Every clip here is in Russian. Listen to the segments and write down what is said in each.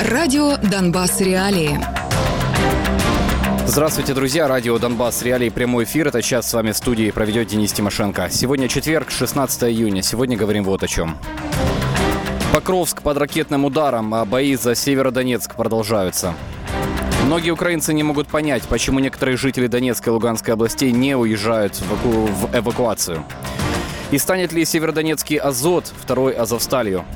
Радио «Донбасс. Реалии». Здравствуйте, друзья. Радио «Донбасс. Реалии». Прямой эфир. Это час с вами в студии проведет Денис Тимошенко. Сегодня четверг, 16 июня. Сегодня говорим вот о чем. Покровск под ракетным ударом, а бои за Северодонецк продолжаются. Многие украинцы не могут понять, почему некоторые жители Донецкой и Луганской областей не уезжают в эвакуацию. И станет ли Северодонецкий Азот второй Азовсталью?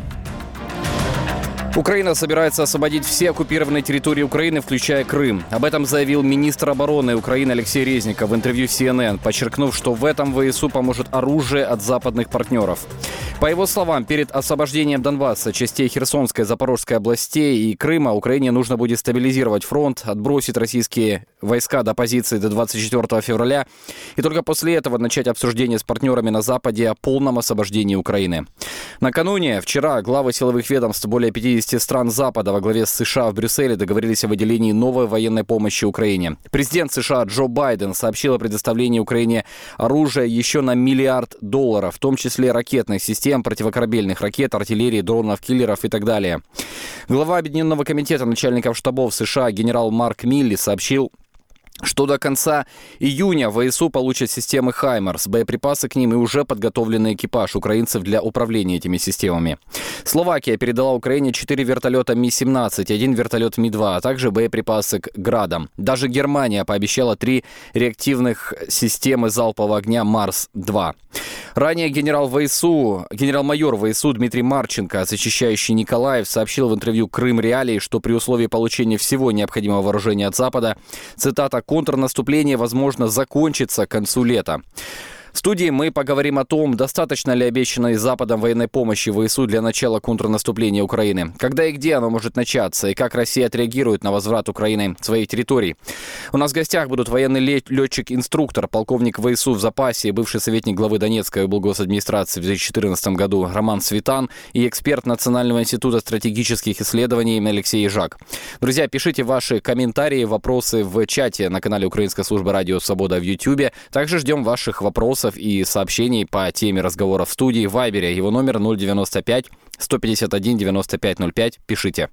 Украина собирается освободить все оккупированные территории Украины, включая Крым. Об этом заявил министр обороны Украины Алексей Резников в интервью CNN, подчеркнув, что в этом ВСУ поможет оружие от западных партнеров. По его словам, перед освобождением Донбасса, частей Херсонской, Запорожской областей и Крыма Украине нужно будет стабилизировать фронт, отбросить российские войска до позиции до 24 февраля и только после этого начать обсуждение с партнерами на Западе о полном освобождении Украины. Накануне, вчера, главы силовых ведомств более 50 стран Запада во главе с США в Брюсселе договорились о выделении новой военной помощи Украине. Президент США Джо Байден сообщил о предоставлении Украине оружия еще на $1 миллиард, в том числе ракетных систем, противокорабельных ракет, артиллерии, дронов, киллеров и так далее. Глава Объединенного комитета начальников штабов США генерал Марк Милли сообщил, что до конца июня ВСУ получат системы «Хаймарс», боеприпасы к ним и уже подготовленный экипаж украинцев для управления этими системами. Словакия передала Украине 4 вертолета Ми-17, 1 вертолет Ми-2, а также боеприпасы к «Градам». Даже Германия пообещала 3 реактивных системы залпового огня «Марс-2». Ранее генерал-майор ВСУ Дмитрий Марченко, защищающий Николаев, сообщил в интервью «Крым Реалии», что при условии получения всего необходимого вооружения от Запада, цитата, «контрнаступление, возможно, закончится к концу лета». В студии мы поговорим о том, достаточно ли обещанной Западом военной помощи ВСУ для начала контрнаступления Украины, когда и где оно может начаться, и как Россия отреагирует на возврат Украины своих территорий. У нас в гостях будут военный летчик-инструктор, полковник ВСУ в запасе, бывший советник главы Донецкой облгосадминистрации в 2014 году Роман Светан и эксперт Национального института стратегических исследований Алексей Ежак. Друзья, пишите ваши комментарии, вопросы в чате на канале Украинской службы радио «Свобода» в YouTube. Также ждем ваших вопросов и сообщений по теме разговора в студии в Вайбере. Его номер 095 151 95 05. Пишите.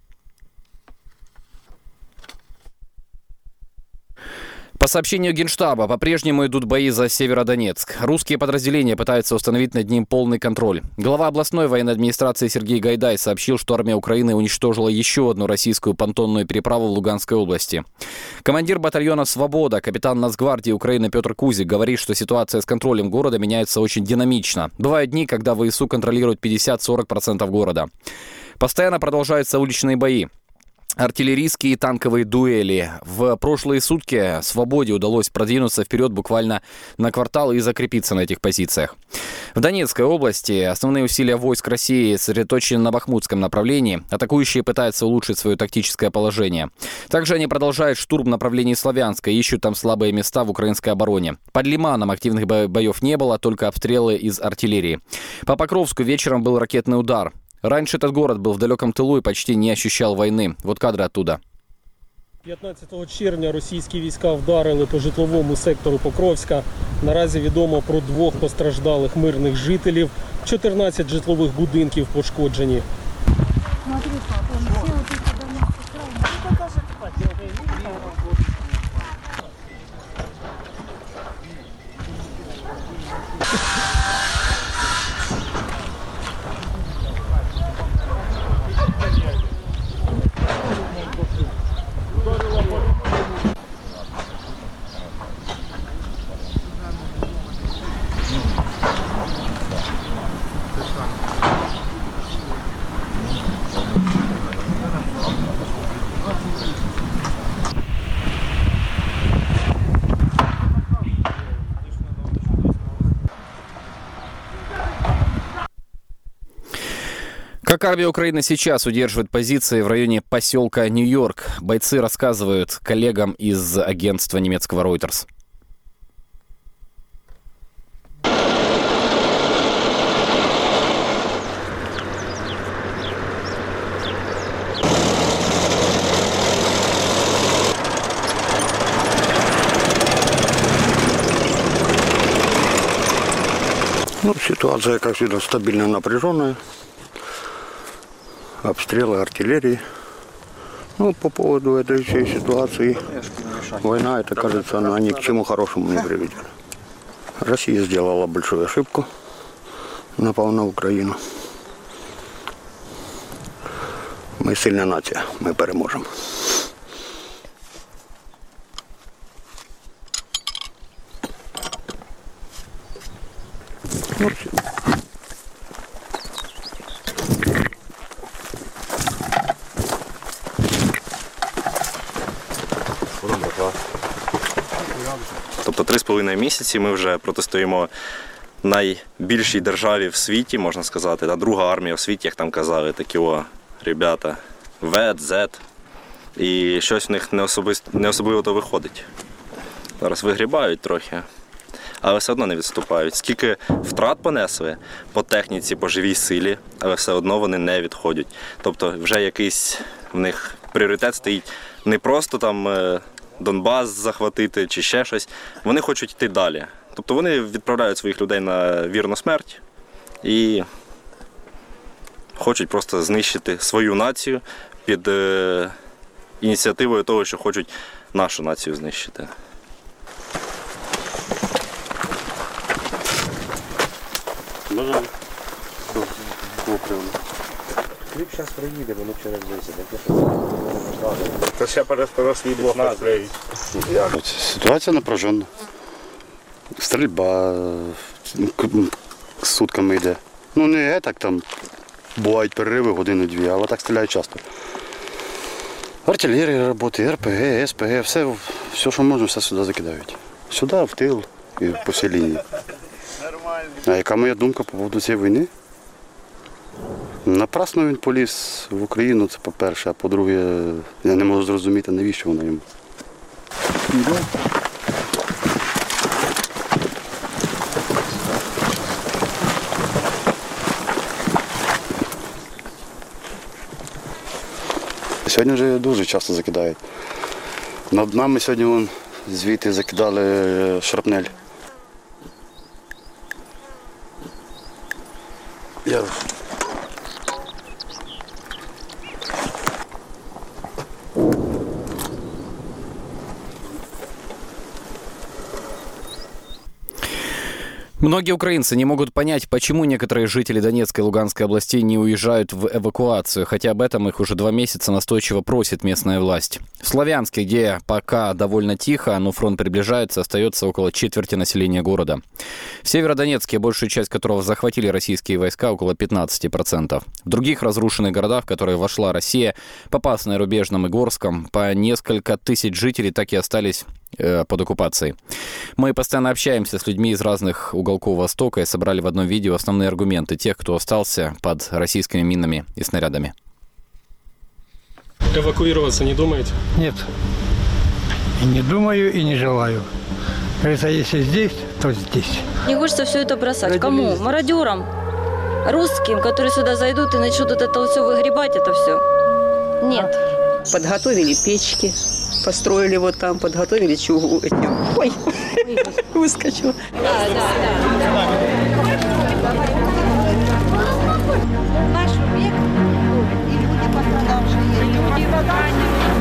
По сообщению Генштаба, по-прежнему идут бои за Северодонецк. Русские подразделения пытаются установить над ним полный контроль. Глава областной военной администрации Сергей Гайдай сообщил, что армия Украины уничтожила еще одну российскую понтонную переправу в Луганской области. Командир батальона «Свобода», капитан Нацгвардии Украины Петр Кузик говорит, что ситуация с контролем города меняется очень динамично. Бывают дни, когда ВСУ контролирует 50-40% города. Постоянно продолжаются уличные бои. Артиллерийские и танковые дуэли. В прошлые сутки «Свободе» удалось продвинуться вперед буквально на квартал и закрепиться на этих позициях. В Донецкой области основные усилия войск России сосредоточены на Бахмутском направлении. Атакующие пытаются улучшить свое тактическое положение. Также они продолжают штурм направлений Славянска и ищут там слабые места в украинской обороне. Под Лиманом активных боев не было, только обстрелы из артиллерии. По Покровску вечером был ракетный удар. Раньше этот город был в далеком тилу і почти не ощущал війни. Вот кадри оттуда. 15 червня російські війська вдарили по житловому сектору Покровська. Наразі відомо про 2 постраждалих мирних жителів. 14 житлових будинків пошкоджені. Как армия Украины сейчас удерживает позиции в районе поселка Нью-Йорк, бойцы рассказывают коллегам из агентства немецкого Reuters. Ситуация, как всегда, стабильно напряженная. Обстрелы артиллерии. Ну, по поводу этой всей ситуации, война, это, кажется, она ни к чему хорошему не приведет. Россия сделала большую ошибку, напала на Украину. Ми сильна нація, ми переможемо. Ну, все. Тобто 3,5 місяці ми вже протистоїмо найбільшій державі в світі, можна сказати, та друга армія в світі, як там казали, такі ребята, В, З. І щось в них не особливо то виходить. Зараз вигрібають трохи, але все одно не відступають. Скільки втрат понесли по техніці, по живій силі, але все одно вони не відходять. Тобто вже якийсь в них пріоритет стоїть не просто там Донбас захватити чи ще щось. Вони хочуть йти далі. Тобто вони відправляють своїх людей на вірну смерть і хочуть просто знищити свою націю під ініціативою того, що хочуть нашу націю знищити. Бажаю. Кліп зараз приїде, воно через висить. Це ще пересторослий блок наклеїть. Ситуація напряжена. Стрільба сутками йде. Ну не так там, бувають перериви годину-дві, але так стріляють часто. Артилерія працює, РПГ, СПГ, все, що можна, все сюди закидають. Сюди, в тил і по всій лінії. А яка моя думка по поводу цієї війни? Напрасно він поліз в Україну, це по-перше, а по-друге, я не можу зрозуміти, навіщо воно йому. Сьогодні вже дуже часто закидають. Над нами сьогодні звідти закидали шрапнель. Многие украинцы не могут понять, почему некоторые жители Донецкой и Луганской областей не уезжают в эвакуацию, хотя об этом их уже 2 месяца настойчиво просит местная власть. В Славянске, где пока довольно тихо, но фронт приближается, остается около четверти населения города. В Северодонецке, большую часть которого захватили российские войска, около 15%. В других разрушенных городах, в которые вошла Россия, Попасной, Рубежном и Горском, по несколько тысяч жителей так и остались под оккупацией. Мы постоянно общаемся с людьми из разных уголков Востока и собрали в одном видео основные аргументы тех, кто остался под российскими минами и снарядами. Эвакуироваться не думаете? Нет. И не думаю, и не желаю. Говорится, если здесь, то здесь. Не хочется все это бросать. Кому? Мародерам? Русским, которые сюда зайдут и начнут это все выгребать, это все? Нет. Подготовили печки, построили вот там, подготовили чугу. Ой, выскочила. Наш век, и люди пострадавшие.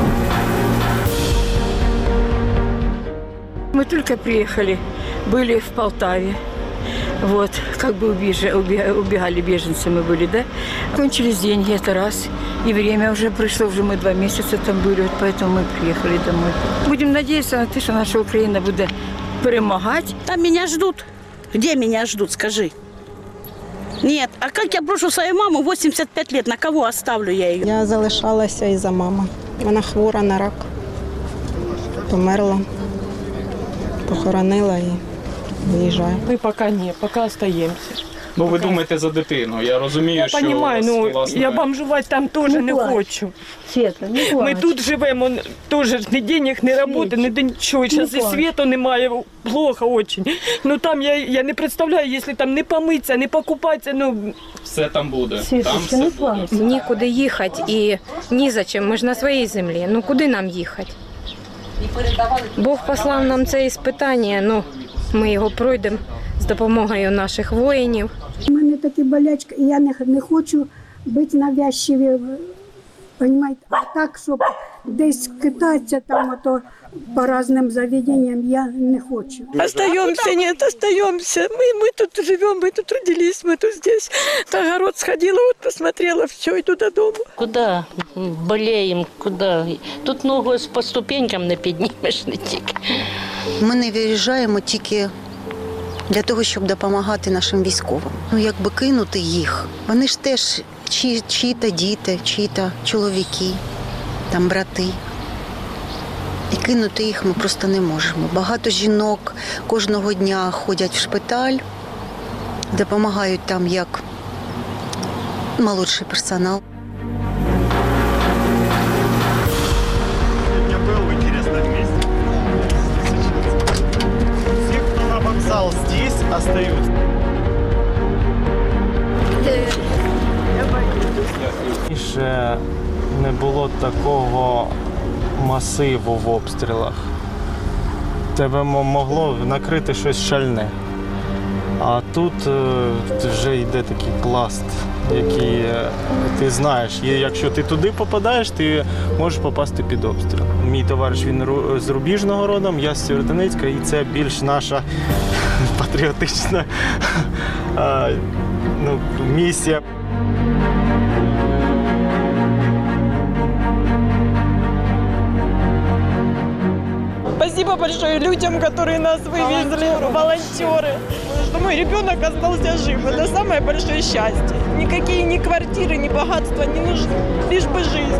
Мы только приехали, были в Полтаве. Вот, как бы убегали беженцы мы были, да? Кончились деньги, это раз. И время уже пришло, уже мы 2 месяца там были, вот поэтому мы приехали домой. Будем надеяться на то, что наша Украина будет перемогать. Там меня ждут. Где меня ждут, скажи? Нет, а как я брошу свою маму, 85 лет, на кого оставлю я ее? Я залишалася із-за мами. Вона хвора на рак. Померла, похоронила і виїжджаю. Ми поки остаємося. Ну, ви думаєте за дитину. Я розумію, я що розумію, власне... я бомжувати там теж не хочу. Света, не плач. Ми тут живемо, теж ні денег, ні роботи, ні нічого. Зараз і світу немає, плохо дуже. Ну там я не представляю, якщо там не помитися, не покупатися, ну... Все там буде. Світочка, не плач. Нікуди їхати і ні за чим, ми ж на своїй землі. Ну куди нам їхати? Бог послав нам це іспитання, ну ми його пройдемо з допомогою наших воїнів. У мене такі болячки, і я не хочу бути навязчиві Понимаете? А так, щоб десь кидатися там, а то по різним заведенням я не хочу. Остаемся, нет, остаемся. Мы тут живем, мы тут родились, мы тут здесь. На огород сходила, вот посмотрела, все, иду додому. Куда болеем, куда? Тут ногу по ступенькам не піднімеш, не тільки. Ми не виїжджаємо тільки для того, щоб допомагати нашим військовим. Ну, якби кинути їх. Вони ж теж чиї-то діти, чиї-то чоловіки, там брати. І кинути їх ми просто не можемо. Багато жінок кожного дня ходять в шпиталь, допомагають там як молодший персонал. Сегодня был в интересном месте. Все, кто на вокзал здесь, остаются. Раніше не було такого масиву в обстрілах. Тебе могло накрити щось шальне. А тут вже йде такий пласт, який ти знаєш. Якщо ти туди попадаєш, ти можеш попасти під обстріл. Мій товариш, він з Рубіжного родом, я з Сєвєродонецька, і це більш наша патріотична місія. Спасибо большое людям, которые нас вывезли, волонтеры. Что мой ребенок остался жив. Это самое большое счастье. Никакие ни квартиры, ни богатства не нужны. Лишь бы жизнь.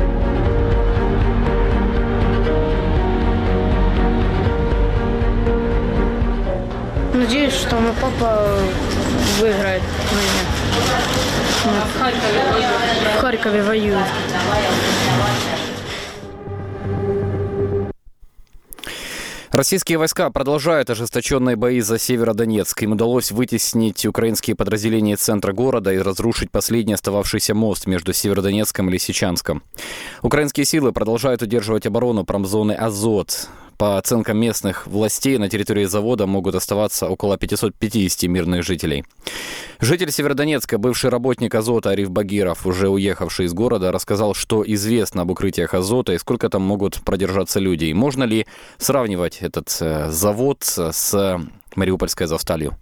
Надеюсь, что мой папа выиграет войну. В Харькове воюет. Российские войска продолжают ожесточенные бои за Северодонецк. Им удалось вытеснить украинские подразделения из центра города и разрушить последний остававшийся мост между Северодонецком и Лисичанском. Украинские силы продолжают удерживать оборону промзоны «Азот». По оценкам местных властей, на территории завода могут оставаться около 550 мирных жителей. Житель Северодонецка, бывший работник «Азота» Ариф Багиров, уже уехавший из города, рассказал, что известно об укрытиях «Азота» и сколько там могут продержаться люди. И можно ли сравнивать этот завод с Мариупольской «Азовсталью»?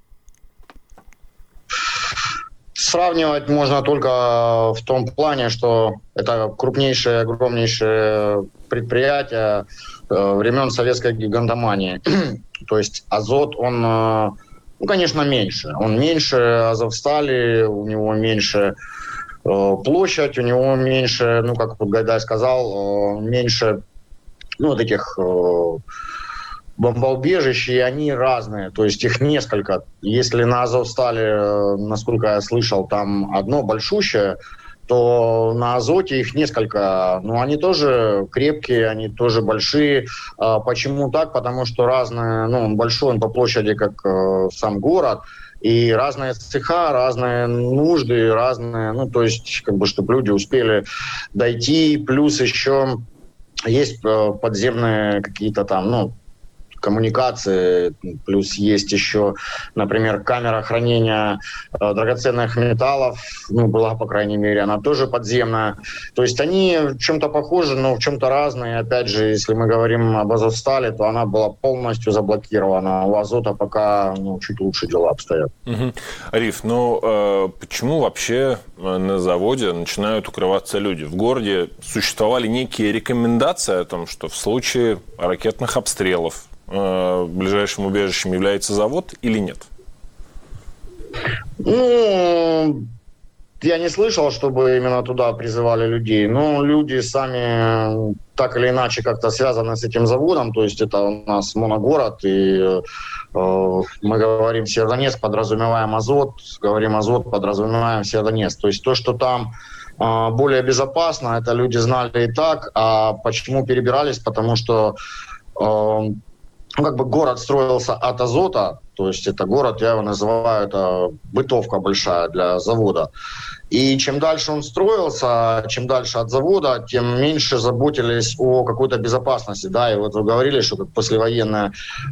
Сравнивать можно только в том плане, что это крупнейшее, огромнейшее предприятие времен советской гигантомании. То есть «Азот», он, конечно, меньше. Он меньше «Азовстали», у него меньше площадь, у него меньше, как Гайдай сказал, меньше вот этих бомбоубежищ, и они разные, то есть их несколько. Если на «Азовстали», насколько я слышал, там одно большущее, то на «Азоте» их несколько. Но они тоже крепкие, они тоже большие. Почему так? Потому что разные, он большой, он по площади, как сам город, и разные цеха, разные нужды, разные, то есть, чтобы люди успели дойти. Плюс еще есть подземные какие-то там, коммуникации, плюс есть еще, например, камера хранения драгоценных металлов, была, по крайней мере, она тоже подземная. То есть они в чем-то похожи, но в чем-то разные. Опять же, если мы говорим об «Азовстали», то она была полностью заблокирована. У «Азота» пока чуть лучше дела обстоят. Угу. Ариф, почему вообще на заводе начинают укрываться люди? В городе существовали некие рекомендации о том, что в случае ракетных обстрелов ближайшим убежищем является завод или нет? Я не слышал, чтобы именно туда призывали людей. Но люди сами так или иначе как-то связаны с этим заводом. То есть это у нас моногород, и мы говорим Северодонецк, подразумеваем «Азот», говорим «Азот», подразумеваем Северодонецк. То есть то, что там более безопасно, это люди знали и так. А почему перебирались? Потому что город строился от «Азота», То есть это город, я его называю, это бытовка большая для завода. И чем дальше он строился, чем дальше от завода, тем меньше заботились о какой-то безопасности. Да, и вот вы говорили, что как послевоенный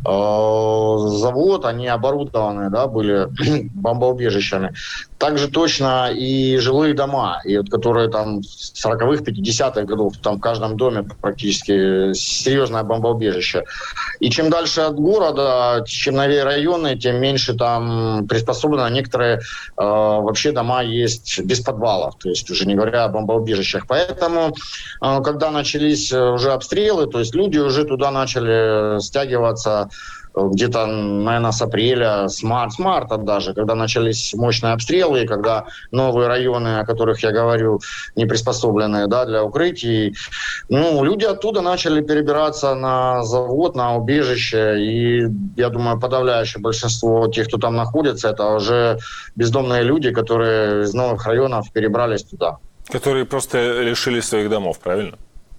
завод, они оборудованы, да, были бомбоубежищами. Также точно и жилые дома, и вот, которые там с 40-х, 50-х годов, там в каждом доме практически серьезное бомбоубежище. И чем дальше от города, чем новее районы, тем меньше там приспособлено. Некоторые вообще дома есть без подвалов, то есть уже не говоря о бомбоубежищах. Поэтому, когда начались уже обстрелы, то есть люди уже туда начали стягиваться где-то, наверное, с апреля, с марта даже, когда начались мощные обстрелы, и когда новые районы, о которых я говорю, не приспособленные, да, для укрытий, ну, люди оттуда начали перебираться на завод, на убежище, и, я думаю, подавляющее большинство тех, кто там находится, это уже бездомные люди, которые из новых районов перебрались туда. Которые просто лишились своих домов, правильно?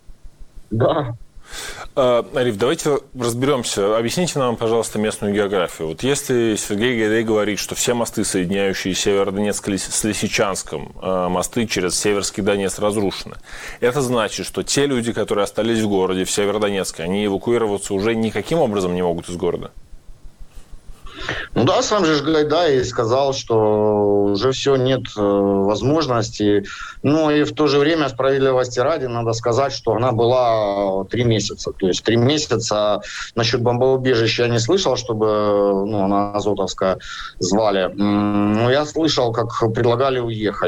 Да. Ариф, давайте разберемся. Объясните нам, пожалуйста, местную географию. Вот если Сергей Гайдай говорит, что все мосты, соединяющие Северодонецк с Лисичанском, мосты через Северский Донец разрушены, это значит, что те люди, которые остались в городе, в Северодонецке, они эвакуироваться уже никаким образом не могут из города? Ну да, сам же Гайдай сказал, что уже все, нет возможности. Ну и в то же время, справедливости ради, надо сказать, что она была 3 месяца. То есть 3 месяца насчет бомбоубежища я не слышал, чтобы она Азотовская звали. Но я слышал, как предлагали уехать.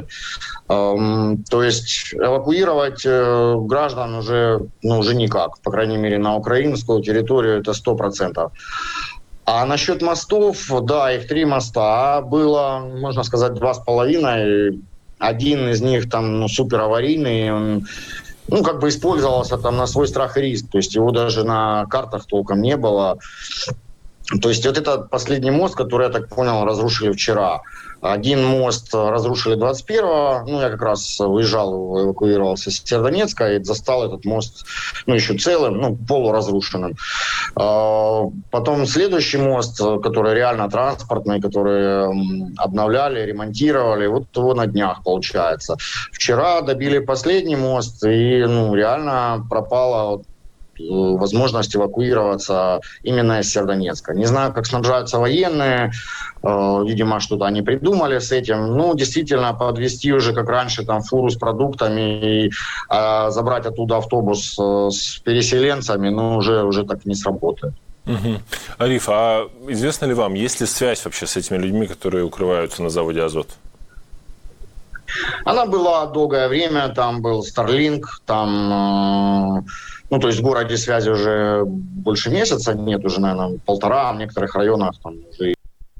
То есть эвакуировать граждан уже никак. По крайней мере, на украинскую территорию это 100%. А насчет мостов, да, их 3 моста. Было, можно сказать, 2,5. Один из них там супер аварийный. Он, как бы использовался там на свой страх и риск. То есть его даже на картах толком не было. То есть вот этот последний мост, который, я так понял, разрушили вчера. Один мост разрушили 21-го. Я как раз выезжал, эвакуировался с Северодонецка и застал этот мост еще целым, полуразрушенным. Потом следующий мост, который реально транспортный, который обновляли, ремонтировали, вот его на днях получается. Вчера добили последний мост, и реально пропало возможность эвакуироваться именно из Северодонецка. Не знаю, как снабжаются военные, видимо, что-то они придумали с этим. Действительно, подвезти уже, как раньше, там фуру с продуктами и забрать оттуда автобус с переселенцами, уже так не сработает. Угу. Ариф, а известно ли вам, есть ли связь вообще с этими людьми, которые укрываются на заводе «Азот»? Она была долгое время, там был Starlink, там... то есть в городе связи уже больше месяца нет, уже, наверное, 1,5, в некоторых районах там уже.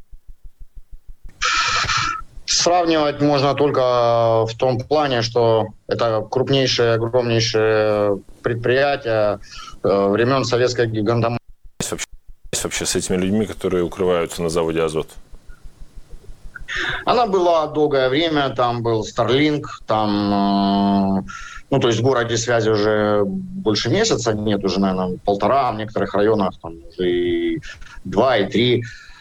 Сравнивать можно только в том плане, что это крупнейшее, огромнейшее предприятие времен советской гигантомании. Вообще с этими людьми, которые укрываются на заводе «Азот»? Она была долгое время, там был Starlink, там... то есть в городе связи уже больше месяца нет, уже, наверное, 1,5, в некоторых районах там уже и 2, и 3.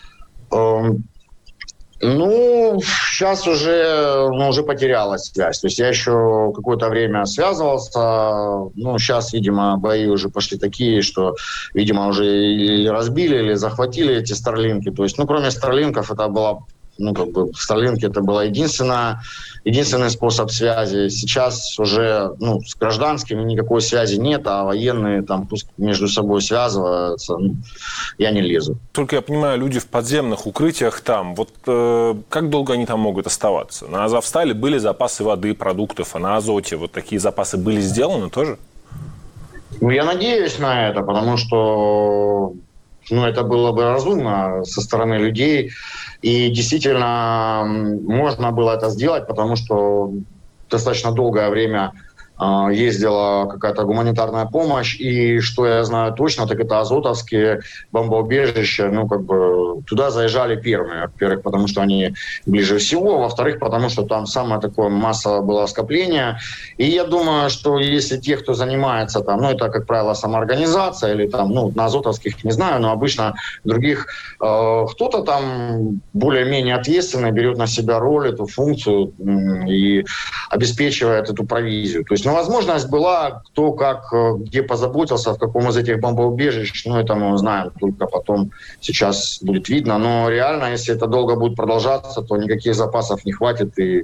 Сейчас уже потерялась связь. То есть я еще какое-то время связывался. Сейчас, видимо, бои уже пошли такие, что, видимо, уже или разбили, или захватили эти Старлинки. То есть, кроме Старлинков, это была... Starlink это был единственный способ связи. Сейчас уже с гражданскими никакой связи нет, а военные там пусть между собой связываются. Я не лезу. Только я понимаю, люди в подземных укрытиях там, вот как долго они там могут оставаться? На Азовстале были запасы воды, продуктов, а на Азоте вот такие запасы были сделаны тоже? Я надеюсь на это, потому что это было бы разумно со стороны людей. И действительно можно было это сделать, потому что достаточно долгое время ездила какая-то гуманитарная помощь, и что я знаю точно, так это азотовские бомбоубежища, туда заезжали первыми, во-первых, потому что они ближе всего, во-вторых, потому что там самое такое массовое было скопление, и я думаю, что если те, кто занимается там, это, как правило, самоорганизация, или там, на азотовских не знаю, но обычно других, кто-то там более-менее ответственный берет на себя роль, эту функцию и обеспечивает эту провизию. То есть, возможность была, кто как, где позаботился, в каком из этих бомбоубежищ, это мы узнаем только потом, сейчас будет видно. Но реально, если это долго будет продолжаться, то никаких запасов не хватит и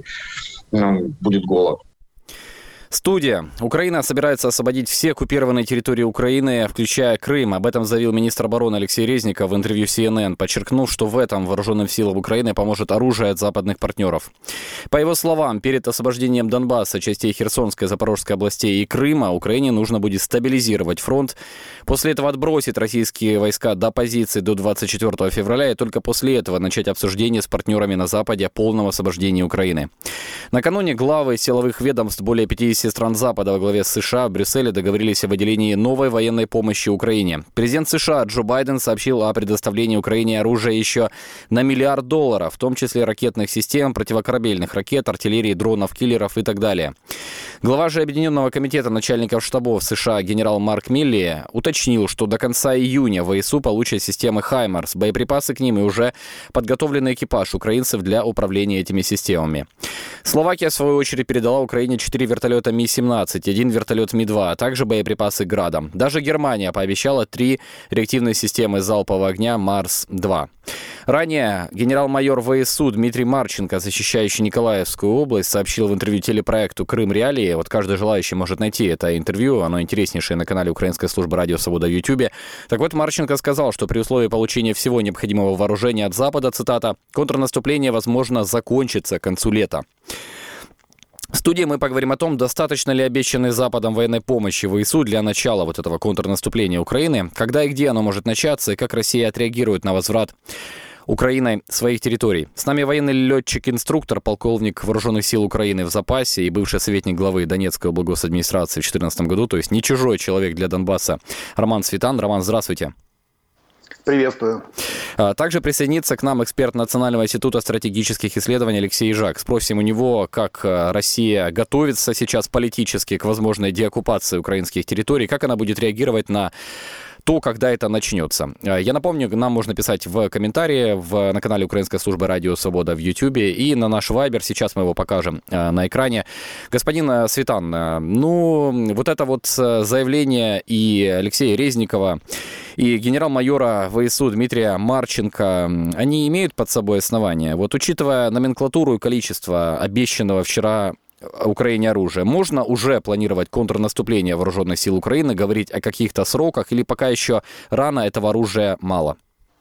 будет голод. Студия. Украина собирается освободить все оккупированные территории Украины, включая Крым. Об этом заявил министр обороны Алексей Резников в интервью CNN, подчеркнув, что в этом вооруженным силам Украины поможет оружие от западных партнеров. По его словам, перед освобождением Донбасса, частей Херсонской, Запорожской областей и Крыма Украине нужно будет стабилизировать фронт. После этого отбросить российские войска до позиции до 24 февраля и только после этого начать обсуждение с партнерами на Западе о полном освобождении Украины. Накануне главы силовых ведомств более 50 стран Запада во главе с США в Брюсселе договорились о выделении новой военной помощи Украине. Президент США Джо Байден сообщил о предоставлении Украине оружия еще на $1 миллиард, в том числе ракетных систем, противокорабельных ракет, артиллерии, дронов, киллеров и так далее. Глава же Объединенного комитета начальников штабов США генерал Марк Милли уточнил, что до конца июня ВСУ получат системы «Хаймарс», боеприпасы к ним и уже подготовленный экипаж украинцев для управления этими системами. Словакия, в свою очередь, передала Украине 4 вертолета Ми-17, 1 вертолет Ми-2, а также боеприпасы «Градом». Даже Германия пообещала 3 реактивные системы залпового огня «Марс-2». Ранее генерал-майор ВСУ Дмитрий Марченко, защищающий Николаевскую область, сообщил в интервью телепроекту «Крым Реалии». Каждый желающий может найти это интервью, оно интереснейшее на канале Украинской службы радио «Свобода» в Ютьюбе. Так вот, Марченко сказал, что при условии получения всего необходимого вооружения от Запада, цитата, «контрнаступление, возможно, закончится к концу лета». В студии мы поговорим о том, достаточно ли обещанной Западом военной помощи ВСУ для начала этого контрнаступления Украины, когда и где оно может начаться, и как Россия отреагирует на возврат Украиной своих территорий. С нами военный летчик-инструктор, полковник Вооруженных сил Украины в запасе и бывший советник главы Донецкой облгосадминистрации в 2014 году, то есть не чужой человек для Донбасса, Роман Светан. Роман, здравствуйте. Приветствую. Также присоединится к нам эксперт Национального института стратегических исследований Алексей Жак. Спросим у него, как Россия готовится сейчас политически к возможной деоккупации украинских территорий, как она будет реагировать на то, когда это начнется. Я напомню, нам можно писать в комментарии на канале Украинской службы радио «Свобода» в Ютьюбе и на наш Вайбер. Сейчас мы его покажем на экране. Господин Светан, это заявление и Алексея Резникова, и генерал-майора ВСУ Дмитрия Марченко, они имеют под собой основания? Учитывая номенклатуру и количество обещанного вчера Украине оружия, можно уже планировать контрнаступление вооруженных сил Украины, говорить о каких-то сроках, или пока еще рано, этого оружия мало?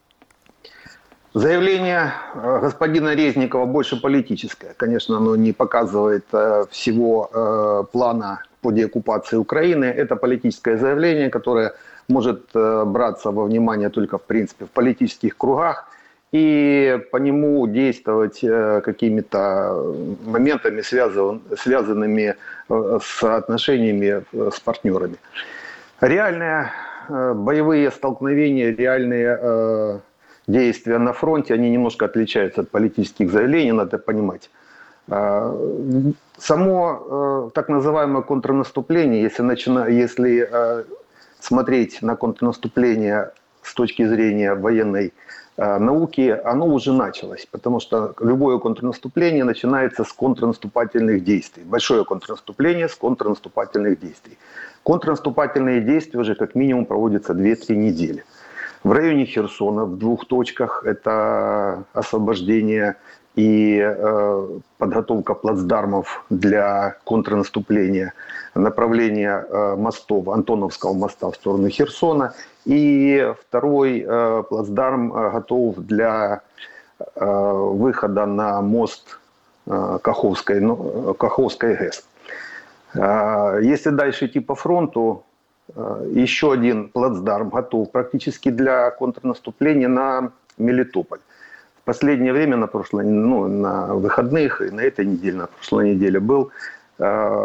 Заявление господина Резникова больше политическое. Конечно, оно не показывает всего плана по деоккупации Украины. Это политическое заявление, которое может браться во внимание только, в принципе, в политических кругах, и по нему действовать какими-то моментами, связанными с отношениями с партнерами. Реальные боевые столкновения, реальные действия на фронте, они немножко отличаются от политических заявлений, надо понимать. Само так называемое контрнаступление, если смотреть на контрнаступление с точки зрения военной науки, оно уже началось, потому что любое контрнаступление начинается с контрнаступательных действий. Большое контрнаступление с контрнаступательных действий. Контрнаступательные действия уже как минимум проводятся 2-3 недели. В районе Херсона в 2 точках это освобождение и подготовка плацдармов для контрнаступления, направление мостов, Антоновского моста в сторону Херсона. И второй плацдарм готов для выхода на мост Каховской ГЭС. Если дальше идти по фронту, еще один плацдарм готов практически для контрнаступления на Мелитополь. В последнее время, на выходных и на этой неделе, на прошлой неделе был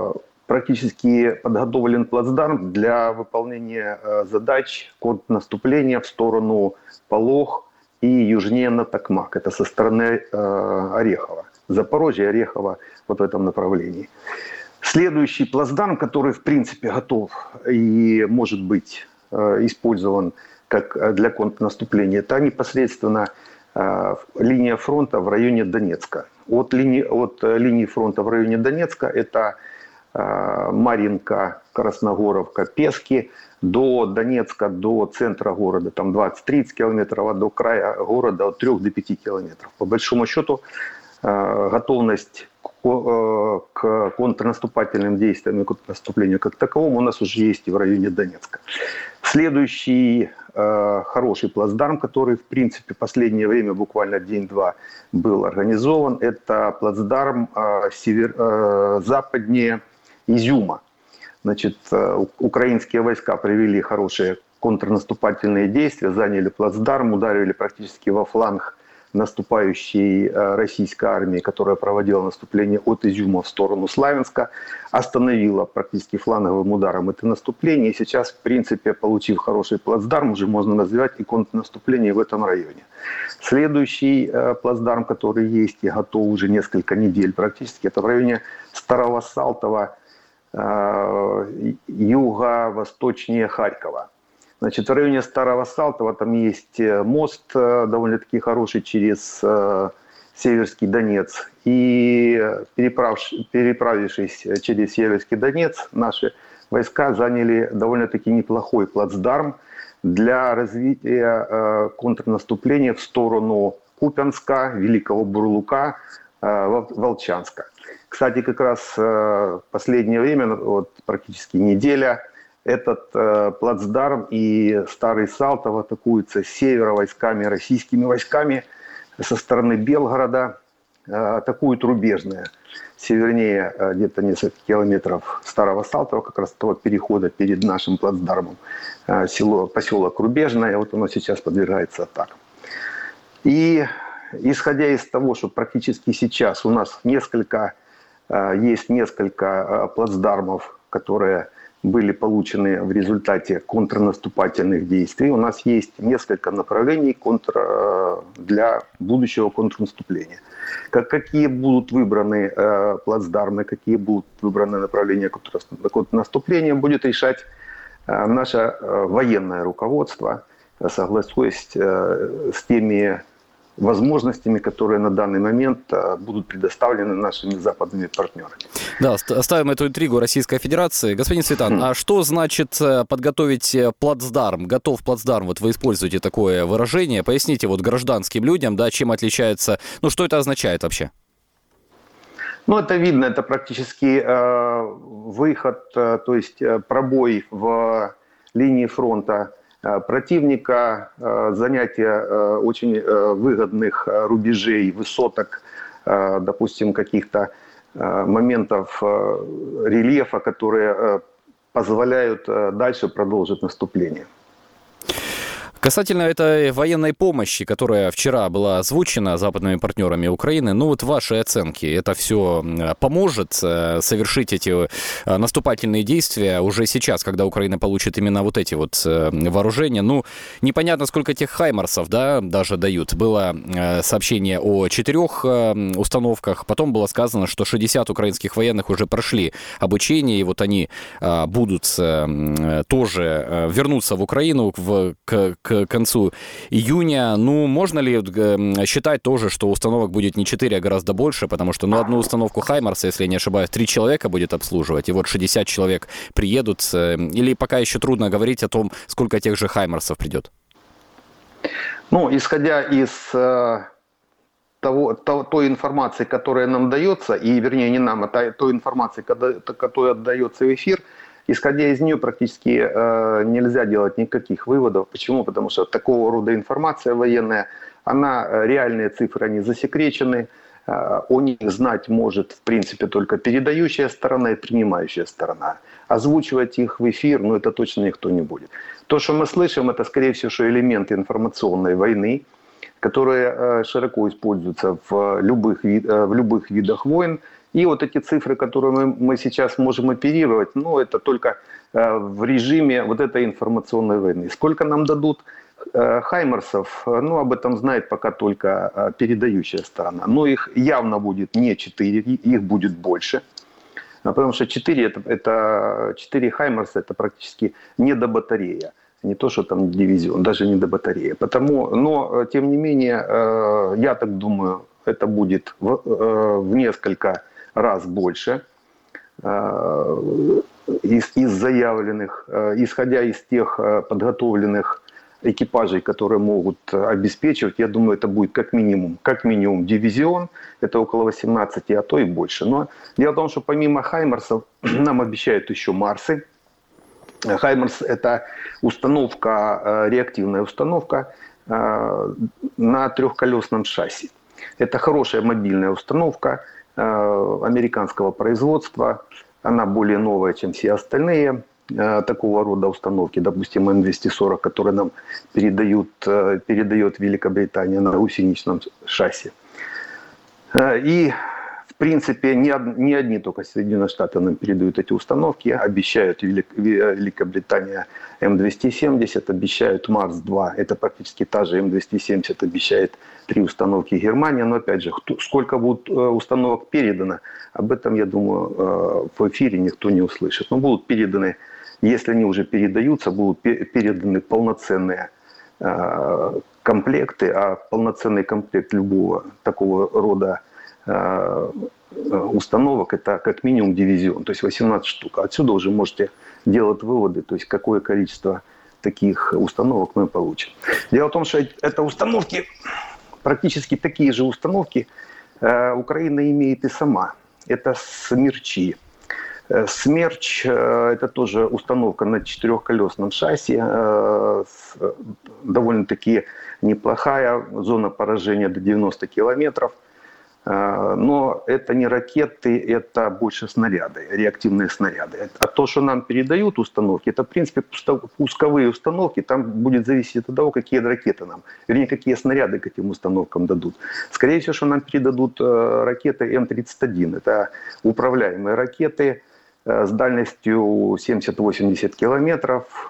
практически подготовлен плацдарм для выполнения задач контрнаступления в сторону Полог и южнее на Токмак. Это со стороны Орехова. Запорожье, Орехова, вот в этом направлении. Следующий плацдарм, который в принципе готов и может быть использован как для контрнаступления, это непосредственно линия фронта в районе Донецка. От линии фронта в районе Донецка это Марьинка, Красногоровка, Пески, до Донецка, до центра города, там 20-30 километров, а до края города от 3 до 5 километров. По большому счету готовность к контрнаступательным действиям и контрнаступлению как таковому у нас уже есть и в районе Донецка. Следующий хороший плацдарм, который в принципе в последнее время, буквально день-два, был организован, это плацдарм западнее Изюма. Значит, украинские войска провели хорошие контрнаступательные действия, заняли плацдарм, ударили практически во фланг наступающей российской армии, которая проводила наступление от Изюма в сторону Славянска, остановила практически фланговым ударом это наступление. И сейчас, в принципе, получив хороший плацдарм, уже можно развивать и контрнаступление в этом районе. Следующий плацдарм, который есть и готов уже несколько недель практически, это в районе Старого Салтова, юго-восточнее Харькова. Значит, в районе Старого Салтова там есть мост довольно-таки хороший через Северский Донец. И переправившись через Северский Донец, наши войска заняли довольно-таки неплохой плацдарм для развития контрнаступления в сторону Купянска, Великого Бурлука, Волчанска. Кстати, как раз в последнее время, вот практически неделя, этот плацдарм и Старый Салтов атакуются с севера войсками, российскими войсками со стороны Белгорода, атакуют Рубежное. Севернее где-то несколько километров Старого Салтова, как раз того перехода перед нашим плацдармом, поселок Рубежное, вот оно сейчас подвергается атакам. И исходя из того, что практически сейчас у нас есть несколько плацдармов, которые были получены в результате контрнаступательных действий. У нас есть несколько направлений для будущего контрнаступления. Какие будут выбраны плацдармы, какие будут выбраны направления контрнаступления, будет решать наше военное руководство, согласуясь с теми возможностями, которые на данный момент будут предоставлены нашими западными партнерами. Да, оставим эту интригу Российской Федерации. Господин Цветан, а что значит подготовить плацдарм, готов плацдарм? Вот вы используете такое выражение. Поясните вот гражданским людям, да, чем отличается, ну, что это означает вообще? Ну, это видно, это практически выход, то есть пробой в линии фронта противника, занятие очень выгодных рубежей, высоток, допустим, каких-то моментов рельефа, которые позволяют дальше продолжить наступление. Касательно этой военной помощи, которая вчера была озвучена западными партнерами Украины, ну вот ваши оценки, это все поможет совершить эти наступательные действия уже сейчас, когда Украина получит именно вот эти вот вооружения? Ну, непонятно, сколько тех хаймарсов, да, даже дают. Было сообщение о 4 установках, потом было сказано, что 60 украинских военных уже прошли обучение, и вот они будут тоже вернуться в Украину к концу июня. Ну, можно ли считать тоже, что установок будет не 4, а гораздо больше, потому что, ну, одну установку Хаймарса, если я не ошибаюсь, 3 человека будет обслуживать, и вот 60 человек приедут, или пока еще трудно говорить о том, сколько тех же Хаймарсов придет? Ну, исходя из той информации, которая нам дается, и, вернее, не нам, а той информации, которая отдается в эфир, исходя из нее практически нельзя делать никаких выводов. Почему? Потому что такого рода информация военная, реальные цифры, они засекречены, о них знать может, в принципе, только передающая сторона и принимающая сторона. Озвучивать их в эфир, ну, это точно никто не будет. То, что мы слышим, это, скорее всего, что элементы информационной войны, которые широко используются в любых видах войн. И вот эти цифры, которые мы сейчас можем оперировать, ну, это только в режиме вот этой информационной войны. Сколько нам дадут хаймерсов, ну, об этом знает пока только передающая сторона. Но их явно будет не 4, их будет больше. Потому что 4 хаймерса это практически не до батарея. Не то, что там дивизион, даже не до батареи. Но, тем не менее, я так думаю, это будет в несколько раз больше из заявленных, исходя из тех подготовленных экипажей, которые могут обеспечивать. Я думаю, это будет как минимум дивизион, это около 18, а то и больше. Но дело в том, что помимо хаймерсов нам обещают еще Марсы. Хаймерс – это установка, реактивная установка на трехколесном шасси. Это хорошая мобильная установка американского производства. Она более новая, чем все остальные такого рода установки. Допустим, М240, который нам передает Великобритания на гусеничном шасси. И в принципе, не одни только Соединенные Штаты нам передают эти установки. Обещают Великобритания М270, обещают Марс-2. Это практически та же М270, обещает 3 установки Германия. Но опять же, сколько будет установок передано, об этом, я думаю, в эфире никто не услышит. Но будут переданы, если они уже передаются, будут переданы полноценные комплекты. А полноценный комплект любого такого рода установок это как минимум дивизион, то есть 18 штук. Отсюда уже можете делать выводы, то есть какое количество таких установок мы получим. Дело в том, что это установки, практически такие же установки Украина имеет и сама. Это «Смерчи». «Смерч» – это тоже установка на 4-колесном шасси, довольно-таки неплохая, зона поражения до 90 километров. Но это не ракеты, это больше снаряды, реактивные снаряды. А то, что нам передают установки, это, в принципе, пусковые установки. Там будет зависеть от того, какие ракеты нам, вернее, какие снаряды к этим установкам дадут. Скорее всего, что нам передадут ракеты М-31. Это управляемые ракеты с дальностью 70-80 километров.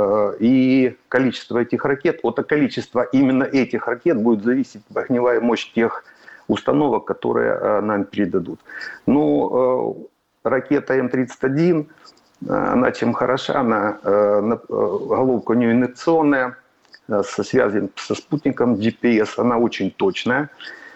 И количество этих ракет, от количества именно этих ракет будет зависеть огневая мощь тех установок, которые нам передадут. Ну, ракета М-31, она чем хороша, она, головка у нее инерционная, со связью со спутником GPS, она очень точная.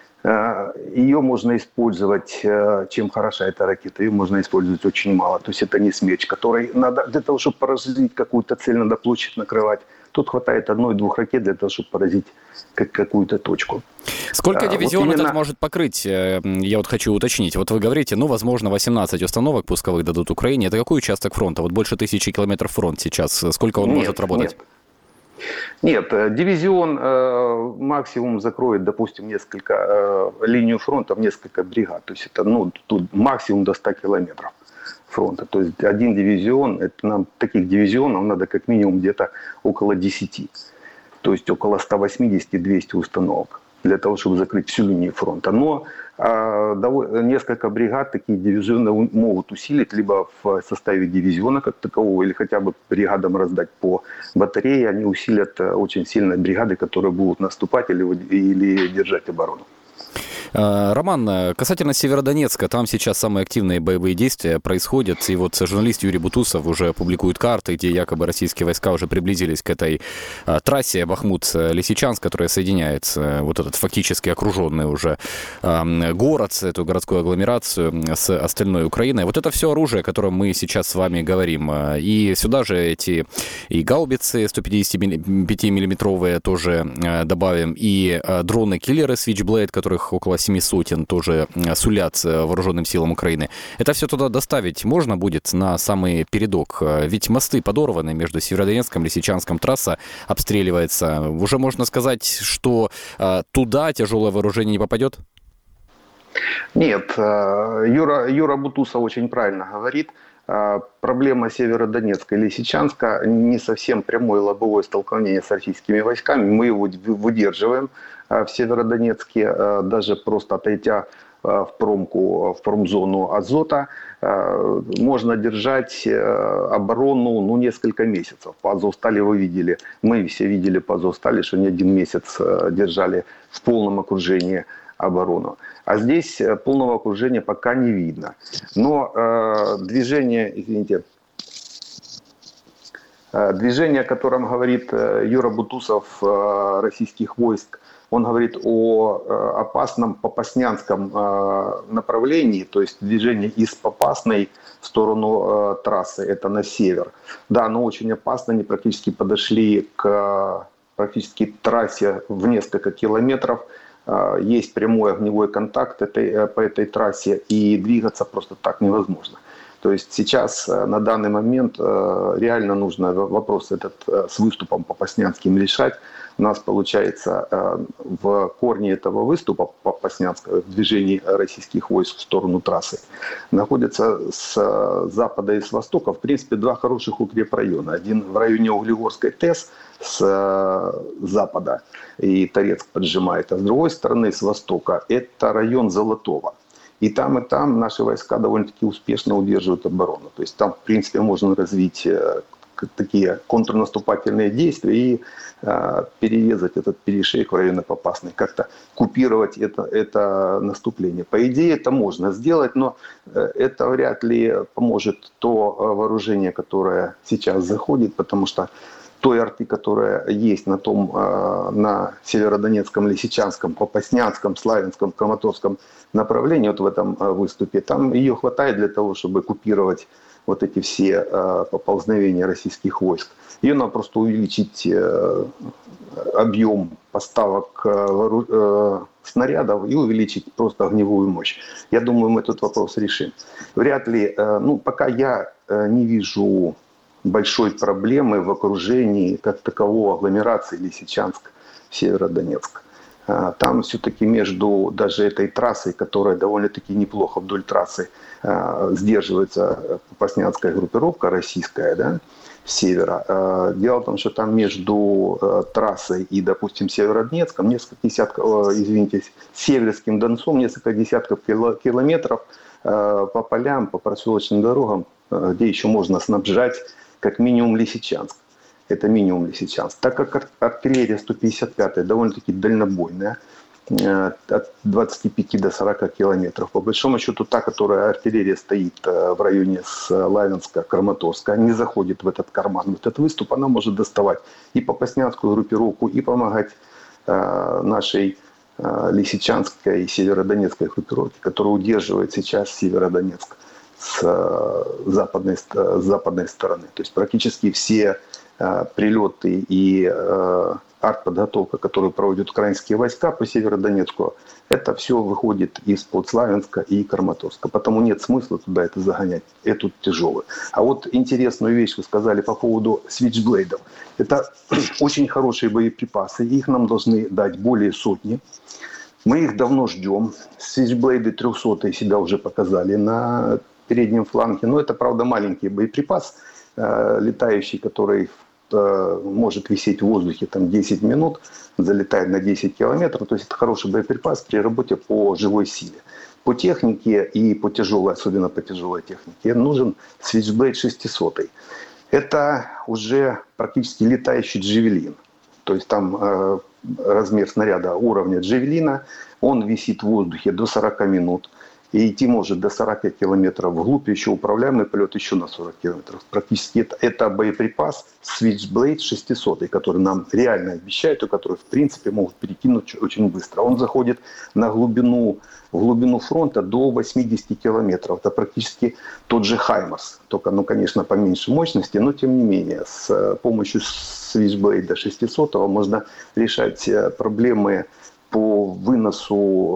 Ее можно использовать, чем хороша эта ракета, ее можно использовать очень мало. То есть это не «Смерч», который надо, для того, чтобы поразить какую-то цель, надо площадь накрывать. Тут хватает 1-2 ракет для того, чтобы поразить какую-то точку. Сколько дивизион вот этот может покрыть? Я вот хочу уточнить. Вот вы говорите, ну, возможно, 18 установок пусковых дадут Украине. Это какой участок фронта? Вот больше 1000 километров фронт сейчас. Сколько он может работать? Нет, дивизион максимум закроет, допустим, линию фронта в несколько бригад. То есть это, ну, тут максимум до 100 километров фронта. То есть один дивизион, это нам таких дивизионов надо как минимум где-то около 10. То есть около 180-200 установок для того, чтобы закрыть всю линию фронта. Но несколько бригад такие дивизионы могут усилить либо в составе дивизиона как такового, или хотя бы бригадам раздать по батарее. Они усилят очень сильно бригады, которые будут наступать или держать оборону. Роман, касательно Северодонецка, там сейчас самые активные боевые действия происходят, и вот журналист Юрий Бутусов уже публикует карты, где якобы российские войска уже приблизились к этой трассе Бахмут-Лисичанск, которая соединяет вот этот фактически окруженный уже город, эту городскую агломерацию с остальной Украиной. Вот это все оружие, о котором мы сейчас с вами говорим. И сюда же эти и гаубицы 155-миллиметровые тоже добавим, и дроны-киллеры Switchblade, которых около 700 тоже сулят вооруженным силам Украины. Это все туда доставить можно будет на самый передок? Ведь мосты подорваны между Северодонецком и Лисичанском, трасса обстреливается. Уже можно сказать, что туда тяжелое вооружение не попадет? Нет, Юра Бутусов очень правильно говорит. Проблема Северодонецка и Лисичанска не совсем прямое лобовое столкновение с российскими войсками. Мы его выдерживаем в Северодонецке, даже просто отойдя в промзону Азота, можно держать оборону несколько месяцев. По Азовстали вы видели, мы все видели по Азовстали, что не один месяц держали в полном окружении оборону. А здесь полного окружения пока не видно. Но движение, о котором говорит Юра Бутусов, российских войск, он говорит о опасном Попаснянском направлении, то есть движение из Попасной в сторону трассы, это на север. Да, оно очень опасно, они практически подошли к трассе в несколько километров. Есть прямой огневой контакт по этой трассе, и двигаться просто так невозможно. То есть сейчас, на данный момент, реально нужно вопрос этот с выступом Попаснянским решать. У нас получается в корне этого выступа Попаснянского, в движении российских войск в сторону трассы, находятся с запада и с востока, в принципе, два хороших укрепрайона. Один в районе Углегорской ТЭС с запада, и Торецк поджимает, а с другой стороны, с востока, это район Золотого. И там наши войска довольно-таки успешно удерживают оборону. То есть там, в принципе, можно развить такие контрнаступательные действия и перерезать этот перешейк в районе Попасной, как-то купировать это наступление. По идее, это можно сделать, но это вряд ли поможет то вооружение, которое сейчас заходит, потому что той арты, которая есть на Северодонецком, Лисичанском, Попаснянском, Славянском, Краматорском направлении, вот в этом выступе, там ее хватает для того, чтобы купировать вот эти все поползновения российских войск. Ее надо просто увеличить объем поставок снарядов и увеличить просто огневую мощь. Я думаю, мы этот вопрос решим. Вряд ли, пока я не вижу большой проблемы в окружении как такового агломерации Лисичанск, Северодонецк. Там все-таки между даже этой трассой, которая довольно-таки неплохо вдоль трассы сдерживается Попаснянская группировка российская, да, с севера. Дело в том, что там между трассой и, допустим, Северодонецком Северским Донцом несколько десятков километров по полям, по проселочным дорогам, где еще можно снабжать как минимум Лисичанск. Это минимум Лисичанск. Так как артиллерия 155-я довольно-таки дальнобойная, от 25 до 40 километров. По большому счету, та, которая артиллерия стоит в районе Славянска, Краматорска, не заходит в этот карман, в этот выступ, она может доставать и Попаснянскую группировку, и помогать нашей Лисичанской и Северодонецкой группировке, которая удерживает сейчас Северодонецк с западной стороны. То есть практически все прилеты и артподготовка, которую проводят украинские войска по Северодонецку, это все выходит из-под Славянска и Краматорска. Потому нет смысла туда это загонять. Это тяжело. А вот интересную вещь вы сказали по поводу свитчблейдов. Это очень хорошие боеприпасы. Их нам должны дать более сотни. Мы их давно ждем. Свитчблейды 300 себя уже показали на переднем фланге. Но это, правда, маленький боеприпас, летающий, который может висеть в воздухе там 10 минут, залетает на 10 километров. То есть это хороший боеприпас при работе по живой силе. По технике и по тяжелой, особенно по тяжелой технике, нужен Switchblade 600. Это уже практически летающий джавелин. То есть там размер снаряда уровня джавелина, он висит в воздухе до 40 минут. И идти может до 40 километров вглубь, еще управляемый полет еще на 40 километров. Практически это боеприпас Switchblade 600, который нам реально обещают, и который в принципе могут перекинуть очень быстро. Он заходит в глубину фронта до 80 километров. Это практически тот же Хаймарс, только, конечно, поменьше мощности, но тем не менее с помощью Switchblade 600 можно решать проблемы по выносу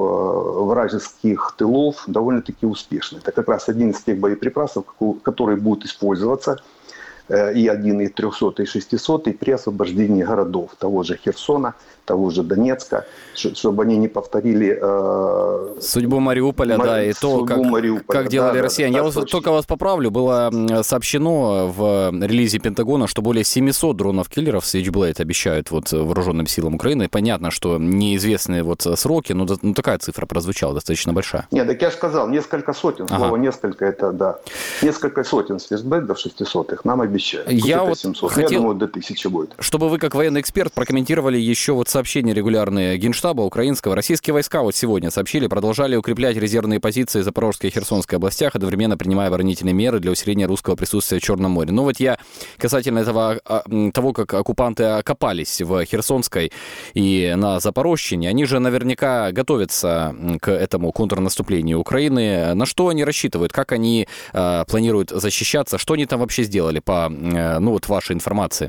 вражеских тылов довольно-таки успешно. Это как раз один из тех боеприпасов, который будет использоваться и 1, и 300, и 600 при освобождении городов того же Херсона, того же Донецка, чтобы они не повторили судьбу Мариуполя, да, и то, как делали россияне. Я вот только вас поправлю, было сообщено в релизе Пентагона, что более 700 дронов-киллеров Switchblade обещают вот вооруженным силам Украины. Понятно, что неизвестные вот сроки, но такая цифра прозвучала, достаточно большая. Нет, так я же сказал, несколько сотен, слово несколько, это да. Несколько сотен Switchblade 600-х нам обещают. Я вот 700. хотел, я думаю, до 1000 будет. Чтобы вы, как военный эксперт, прокомментировали еще вот сообщения регулярные Генштаба украинского. Российские войска вот сегодня сообщили, продолжали укреплять резервные позиции в Запорожской и Херсонской областях, одновременно принимая оборонительные меры для усиления русского присутствия в Черном море. Но вот я касательно того, как оккупанты окопались в Херсонской и на Запорожщине, они же наверняка готовятся к этому контрнаступлению Украины. На что они рассчитывают? Как они планируют защищаться? Что они там вообще сделали по, вот вашей информации?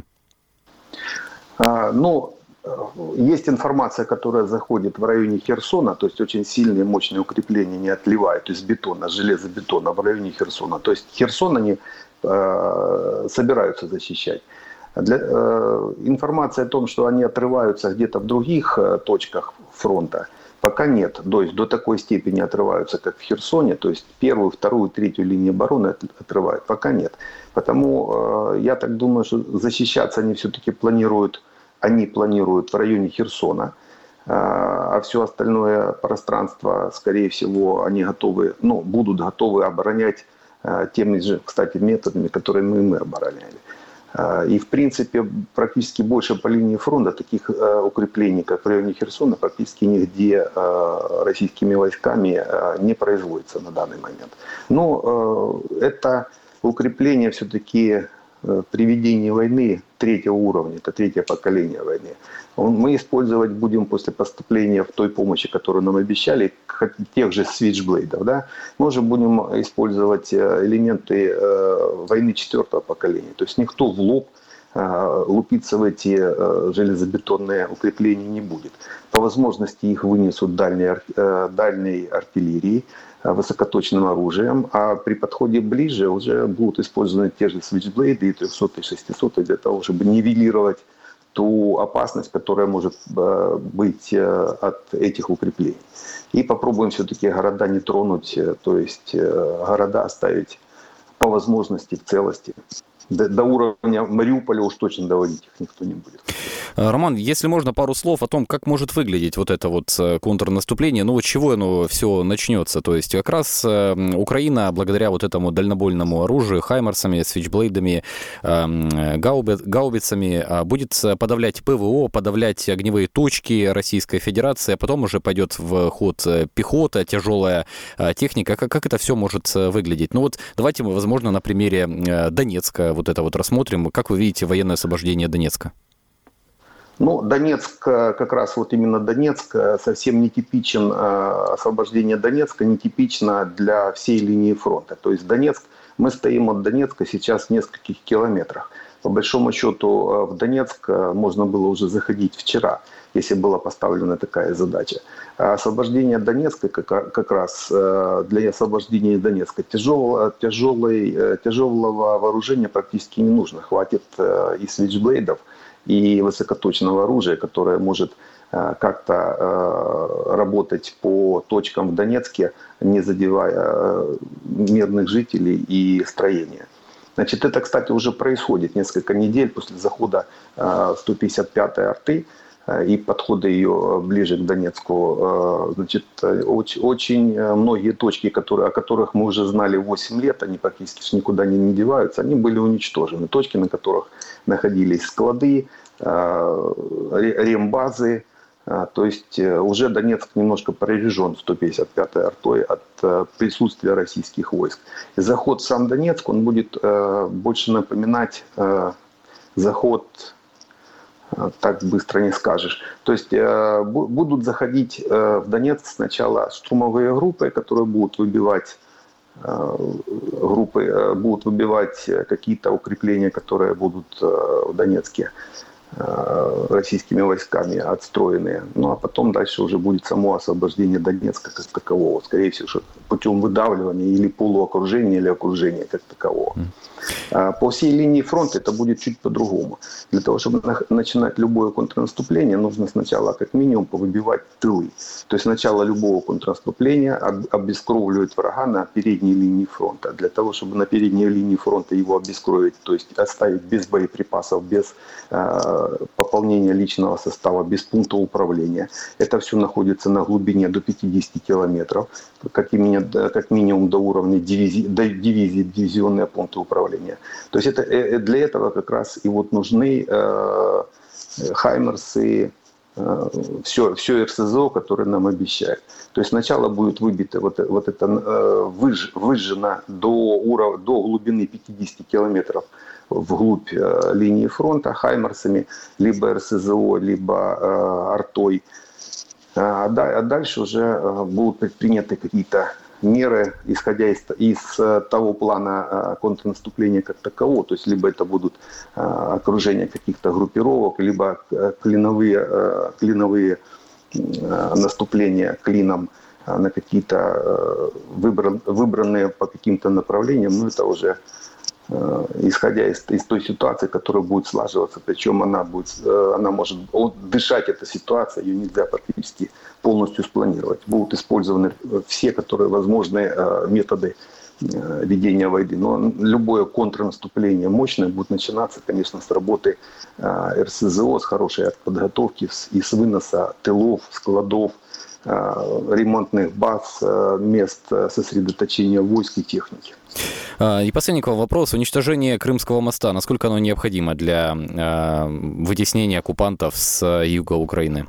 Есть информация, которая заходит в районе Херсона, то есть очень сильные, мощные укрепления не отливают из бетона, железобетона в районе Херсона. То есть Херсон они собираются защищать. Информация о том, что они отрываются где-то в других точках фронта, пока нет. То есть до такой степени отрываются, как в Херсоне, то есть первую, вторую, третью линию обороны отрывают, пока нет. Потому я так думаю, что защищаться они все-таки планируют в районе Херсона, а все остальное пространство, скорее всего, они будут готовы оборонять теми же, кстати, методами, которыми мы обороняли. И, в принципе, практически больше по линии фронта таких укреплений, как в районе Херсона, практически нигде российскими войсками не производится на данный момент. Но это укрепление все-таки при ведении войны третьего уровня, это третье поколение войны. Мы использовать будем после поступления в той помощи, которую нам обещали, тех же Switchblade, да? Мы уже будем использовать элементы войны четвертого поколения. То есть никто в лоб лупиться в эти железобетонные укрепления не будет. По возможности их вынесут дальней артиллерией, высокоточным оружием, а при подходе ближе уже будут использованы те же Switchblade и 300 и 600 для того, чтобы нивелировать ту опасность, которая может быть от этих укреплений. И попробуем все-таки города не тронуть, то есть города оставить по возможности в целости. До уровня Мариуполя уж точно доводить их никто не будет. Роман, если можно, пару слов о том, как может выглядеть вот это вот контрнаступление, с чего оно все начнется. То есть как раз Украина, благодаря вот этому дальнобойному оружию, хаймарсами, свитчблейдами, гаубицами, будет подавлять ПВО, подавлять огневые точки Российской Федерации, а потом уже пойдет в ход пехота, тяжелая техника. Как это все может выглядеть? Давайте мы, возможно, на примере Донецка вот это вот рассмотрим. Как вы видите военное освобождение Донецка? Донецк, как раз вот именно Донецк, совсем нетипичен, освобождение Донецка нетипично для всей линии фронта. То есть Донецк, мы стоим от Донецка сейчас в нескольких километрах. По большому счету в Донецк можно было уже заходить вчера, если была поставлена такая задача. А освобождение Донецка как раз для освобождения Донецка тяжелого вооружения практически не нужно. Хватит и свитчблейдов, и высокоточного оружия, которое может как-то работать по точкам в Донецке, не задевая мирных жителей и строения. Значит, это, кстати, уже происходит несколько недель после захода 155-й арты и подхода ее ближе к Донецку. Значит, очень многие точки, о которых мы уже знали 8 лет, они практически никуда не деваются, они были уничтожены. Точки, на которых находились склады, рембазы. То есть уже Донецк немножко прорежен 155-й артой от присутствия российских войск. И заход в сам Донецк, он будет больше напоминать заход, так быстро не скажешь. То есть будут заходить в Донецк сначала штурмовые группы, которые будут выбивать какие-то укрепления, которые будут в Донецке. российскими войсками отстроенные. Ну а потом дальше уже будет само освобождение Донецка как такового. Скорее всего, путем выдавливания или полуокружения, или окружения как такового. По всей линии фронта это будет чуть по-другому. Для того, чтобы начинать любое контрнаступление, нужно сначала как минимум повыбивать тылы. То есть начало любого контрнаступления обескровливать врага на передней линии фронта. Для того, чтобы на передней линии фронта его обескровить, то есть оставить без боеприпасов, без пополнения личного состава, без пункта управления. Это все находится на глубине до 50 километров, как минимум до уровня дивизии, дивизионные пункты управления. То есть для этого как раз и вот нужны «Хаймерсы», все РСЗО, которое нам обещают. То есть сначала будет выбито вот это выжжено до глубины 50 километров вглубь линии фронта «Хаймерсами», либо РСЗО, либо артой. А дальше уже будут предприняты какие-то меры, исходя из того плана контрнаступления как такового. То есть либо это будут окружение каких-то группировок, либо клиновые наступления клином на какие-то выбранные по каким-то направлениям. Но это уже исходя из той ситуации, которая будет слаживаться. Причем она может дышать, эта ситуация, ее нельзя практически полностью спланировать. Будут использованы все, которые возможные методы ведения войны. Но любое контрнаступление мощное будет начинаться, конечно, с работы РСЗО, с хорошей подготовки и с выноса тылов, складов, ремонтных баз, мест сосредоточения войск и техники. И последний к вам вопрос. Уничтожение Крымского моста, насколько оно необходимо для вытеснения оккупантов с юга Украины?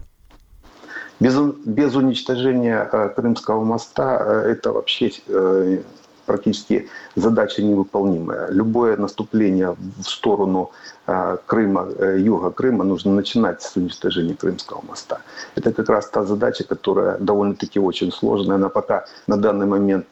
Без уничтожения Крымского моста это вообще практически задача невыполнимая. Любое наступление в сторону Крыма, юга Крыма, нужно начинать с уничтожения Крымского моста. Это как раз та задача, которая довольно-таки очень сложная. Она пока на данный момент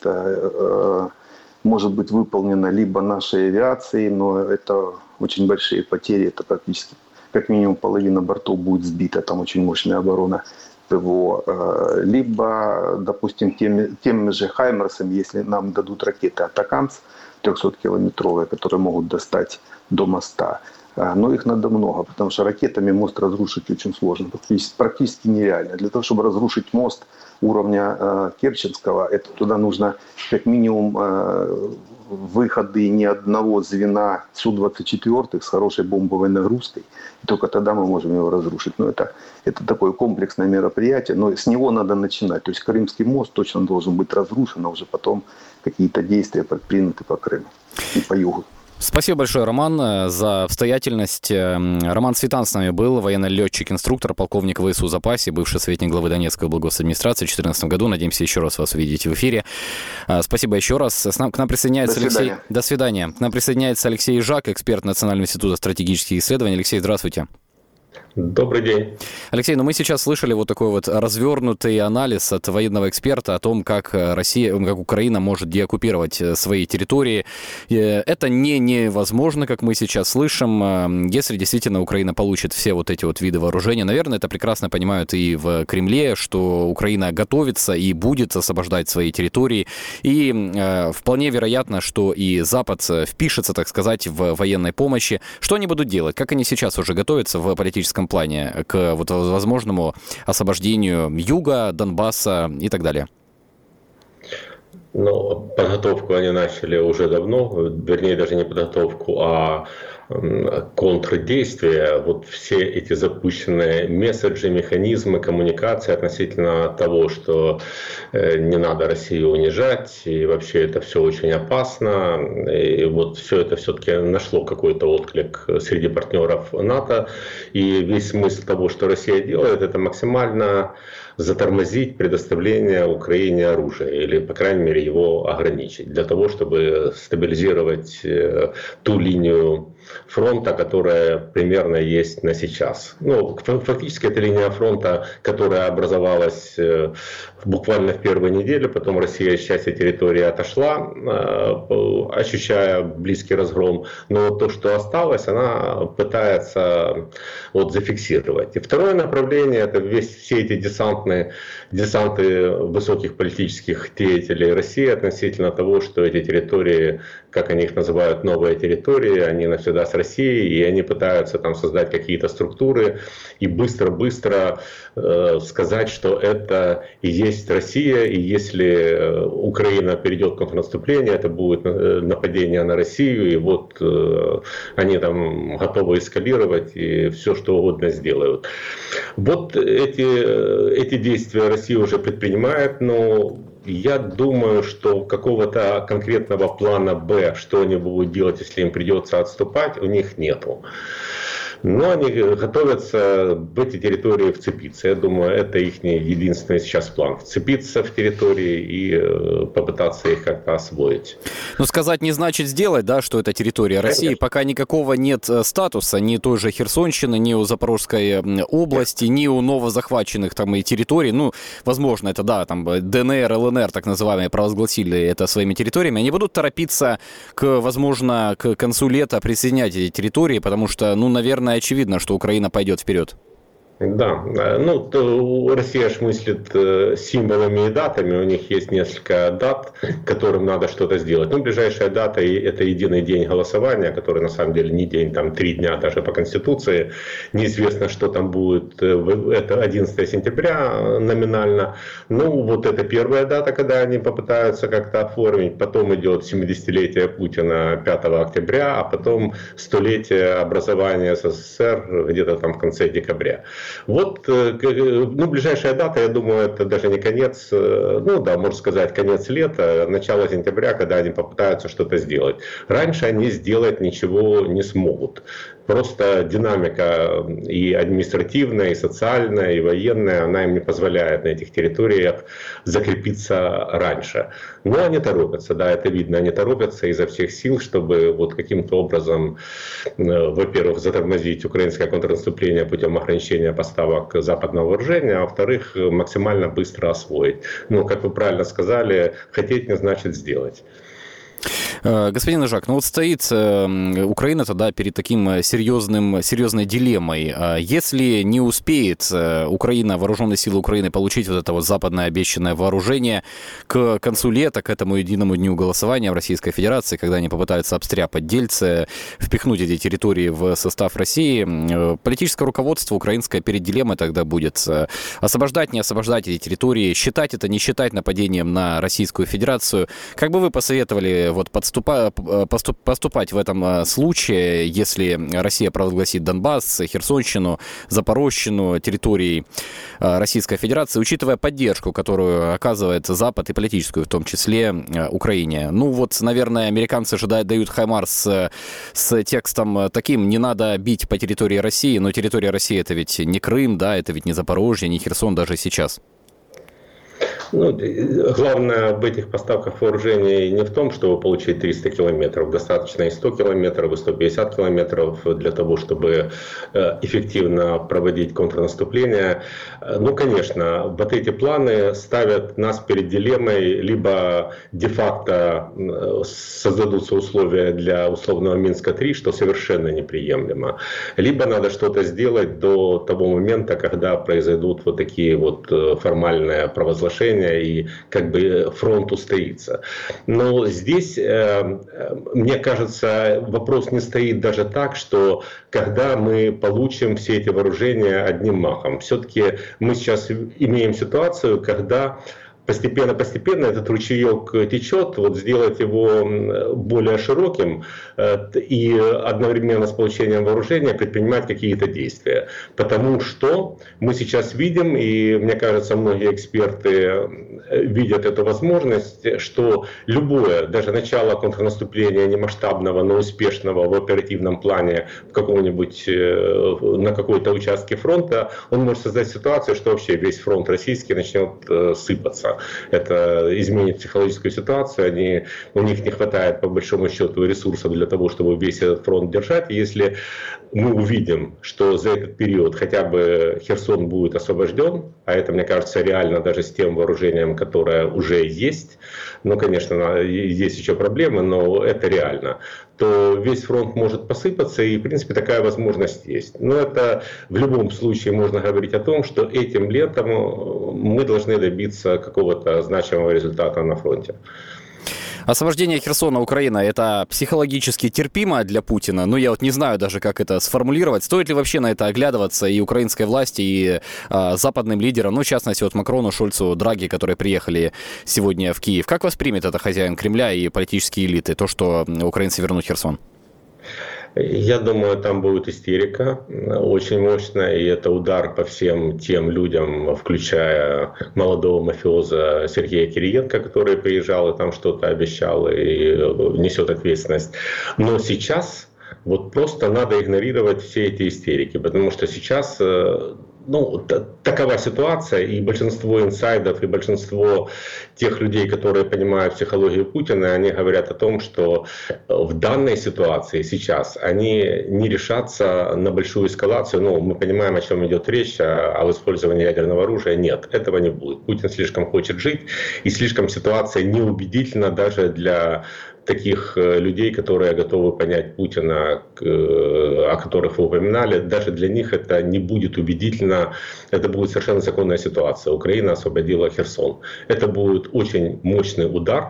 может быть выполнена либо нашей авиацией, но это очень большие потери, это практически как минимум половина бортов будет сбита, там очень мощная оборона ПВО, либо, допустим, теми же «Хаймерсами», если нам дадут ракеты «Атакамс» 300-километровые, которые могут достать до моста. Но их надо много, потому что ракетами мост разрушить очень сложно, практически нереально. Для того, чтобы разрушить мост уровня Керченского, это туда нужно как минимум выходы не одного звена Су-24 с хорошей бомбовой нагрузкой. И только тогда мы можем его разрушить. Но это такое комплексное мероприятие, но с него надо начинать. То есть Крымский мост точно должен быть разрушен, а уже потом какие-то действия предприняты по Крыму и по югу. Спасибо большое, Роман, за обстоятельность. Роман Светан с нами был, военный летчик-инструктор, полковник ВСУ в запасе, бывший советник главы Донецкой облгосадминистрации в 2014 году. Надеемся еще раз вас увидеть в эфире. Спасибо еще раз. К нам присоединяется Алексей. До свидания. К нам присоединяется Алексей Жак, эксперт Национального института стратегических исследований. Алексей, здравствуйте. Добрый день. Алексей, мы сейчас слышали вот такой вот развернутый анализ от военного эксперта о том, как Украина может деоккупировать свои территории. Это невозможно, как мы сейчас слышим, если действительно Украина получит все вот эти вот виды вооружения. Наверное, это прекрасно понимают и в Кремле, что Украина готовится и будет освобождать свои территории. И вполне вероятно, что и Запад впишется, так сказать, в военной помощи. Что они будут делать? Как они сейчас уже готовятся в политическом плане к вот возможному освобождению юга, Донбасса и так далее? Ну, подготовку они начали уже давно, вернее, даже не подготовку, а контрдействия. Вот все эти запущенные месседжи, механизмы коммуникации относительно того, что не надо Россию унижать, и вообще это все очень опасно. И вот все это все-таки нашло какой-то отклик среди партнеров НАТО. И весь смысл того, что Россия делает, это максимально затормозить предоставление Украине оружия или, по крайней мере, его ограничить для того, чтобы стабилизировать ту линию фронта, которая примерно есть на сейчас. Ну, фактически это линия фронта, которая образовалась буквально в первой неделе, потом Россия с части территории отошла, ощущая близкий разгром, но то, что осталось, она пытается вот зафиксировать. И второе направление — это все эти десанты высоких политических деятелей России относительно того, что эти территории, как они их называют, новые территории, они навсегда с Россией, и они пытаются там создать какие-то структуры и быстро-быстро сказать, что это и есть Россия, и если Украина перейдет к контрнаступлению, это будет нападение на Россию, и вот они там готовы эскалировать и все, что угодно сделают. Вот эти действия Россия уже предпринимает, но я думаю, что какого-то конкретного плана «Б», что они будут делать, если им придется отступать, у них нету. Но они готовятся в эти территории вцепиться. Я думаю, это их единственный сейчас план. Вцепиться в территории и попытаться их как-то освоить. Но сказать не значит сделать, да, что это территория России. Конечно. Пока никакого нет статуса ни той же Херсонщины, ни у Запорожской области, ни у новозахваченных там и территорий. Ну, возможно, это, да, там ДНР, ЛНР, так называемые, провозгласили это своими территориями. Они будут торопиться, возможно, к концу лета присоединять эти территории, потому что, ну, наверное, очевидно, что Украина пойдет вперед. Да, ну, Россия ж мыслит символами и датами, у них есть несколько дат, которым надо что-то сделать. Ну, ближайшая дата — это единый день голосования, который на самом деле не день, там 3 дня даже по Конституции. Неизвестно, что там будет, это 11 сентября номинально. Ну, вот это первая дата, когда они попытаются как-то оформить, потом идет 70-летие Путина 5 октября, а потом 100-летие образования СССР где-то там в конце декабря. Вот, ну, ближайшая дата, я думаю, это даже не конец, ну да, можно сказать, конец лета, начало сентября, когда они попытаются что-то сделать. Раньше они сделать ничего не смогут. Просто динамика и административная, и социальная, и военная, она им не позволяет на этих территориях закрепиться раньше. Но они торопятся, да, это видно, они торопятся изо всех сил, чтобы вот каким-то образом, во-первых, затормозить украинское контрнаступление путем ограничения поставок западного вооружения, а во-вторых, максимально быстро освоить. Ну, как вы правильно сказали, хотеть не значит сделать. Господин Ижак, ну вот стоит Украина тогда перед таким серьезной дилеммой. Если не успеет Украина, вооруженные силы Украины получить вот это вот западное обещанное вооружение к концу лета, к этому единому дню голосования в Российской Федерации, когда они попытаются обстряпать дельцы, впихнуть эти территории в состав России, политическое руководство украинское перед дилеммой тогда будет освобождать, не освобождать эти территории, считать это, не считать нападением на Российскую Федерацию. Как бы вы посоветовали вот поступать в этом случае, если Россия провозгласит Донбасс, Херсонщину, Запорожщину территорией Российской Федерации, учитывая поддержку, которую оказывает Запад, и политическую в том числе, Украине? Ну вот, наверное, американцы же дают хаймарс с текстом таким: не надо бить по территории России, но территория России — это ведь не Крым, да, это ведь не Запорожье, не Херсон даже сейчас. Ну, главное в этих поставках вооружений не в том, чтобы получить 300 километров. Достаточно и 100 километров, и 150 километров для того, чтобы эффективно проводить контрнаступление. Ну, конечно, вот эти планы ставят нас перед дилеммой: либо де-факто создадутся условия для условного Минска-3, что совершенно неприемлемо, либо надо что-то сделать до того момента, когда произойдут вот такие вот формальные провозглашения, и как бы фронт устоится. Но здесь, мне кажется, вопрос не стоит даже так, что когда мы получим все эти вооружения одним махом. Все-таки мы сейчас имеем ситуацию, когда постепенно этот ручеек течет, вот сделать его более широким и одновременно с получением вооружения предпринимать какие-то действия. Потому что мы сейчас видим, и мне кажется, многие эксперты видят эту возможность, что любое, даже начало контрнаступления немасштабного, но успешного в оперативном плане на какой-то участке фронта, он может создать ситуацию, что вообще весь фронт российский начнет сыпаться. Это изменит психологическую ситуацию, у них не хватает по большому счету ресурсов для того, чтобы весь этот фронт держать. И если мы увидим, что за этот период хотя бы Херсон будет освобожден, а это, мне кажется, реально даже с тем вооружением, которое уже есть, ну, конечно, есть еще проблемы, но это реально, то весь фронт может посыпаться, и, в принципе, такая возможность есть. Но это в любом случае можно говорить о том, что этим летом мы должны добиться какого-то значимого результата на фронте. Освобождение Херсона, Украина, это психологически терпимо для Путина? Ну, я вот не знаю даже, как это сформулировать. Стоит ли вообще на это оглядываться и украинской власти, и западным лидерам, ну, в частности, вот Макрону, Шольцу, Драги, которые приехали сегодня в Киев? Как воспримет это хозяин Кремля и политические элиты, то, что украинцы вернут Херсон? Я думаю, там будет истерика очень мощная, и это удар по всем тем людям, включая молодого мафиоза Сергея Кириенко, который приезжал и там что-то обещал и несет ответственность. Но сейчас вот просто надо игнорировать все эти истерики, потому что сейчас... такова ситуация, и большинство инсайдов, и большинство тех людей, которые понимают психологию Путина, они говорят о том, что в данной ситуации сейчас они не решатся на большую эскалацию. Мы понимаем, о чем идет речь, а об использовании ядерного оружия нет, этого не будет. Путин слишком хочет жить, и слишком ситуация неубедительна даже для таких людей, которые готовы понять Путина, о которых вы упоминали. Даже для них это не будет убедительно, это будет совершенно законная ситуация. Украина освободила Херсон. Это будет очень мощный удар,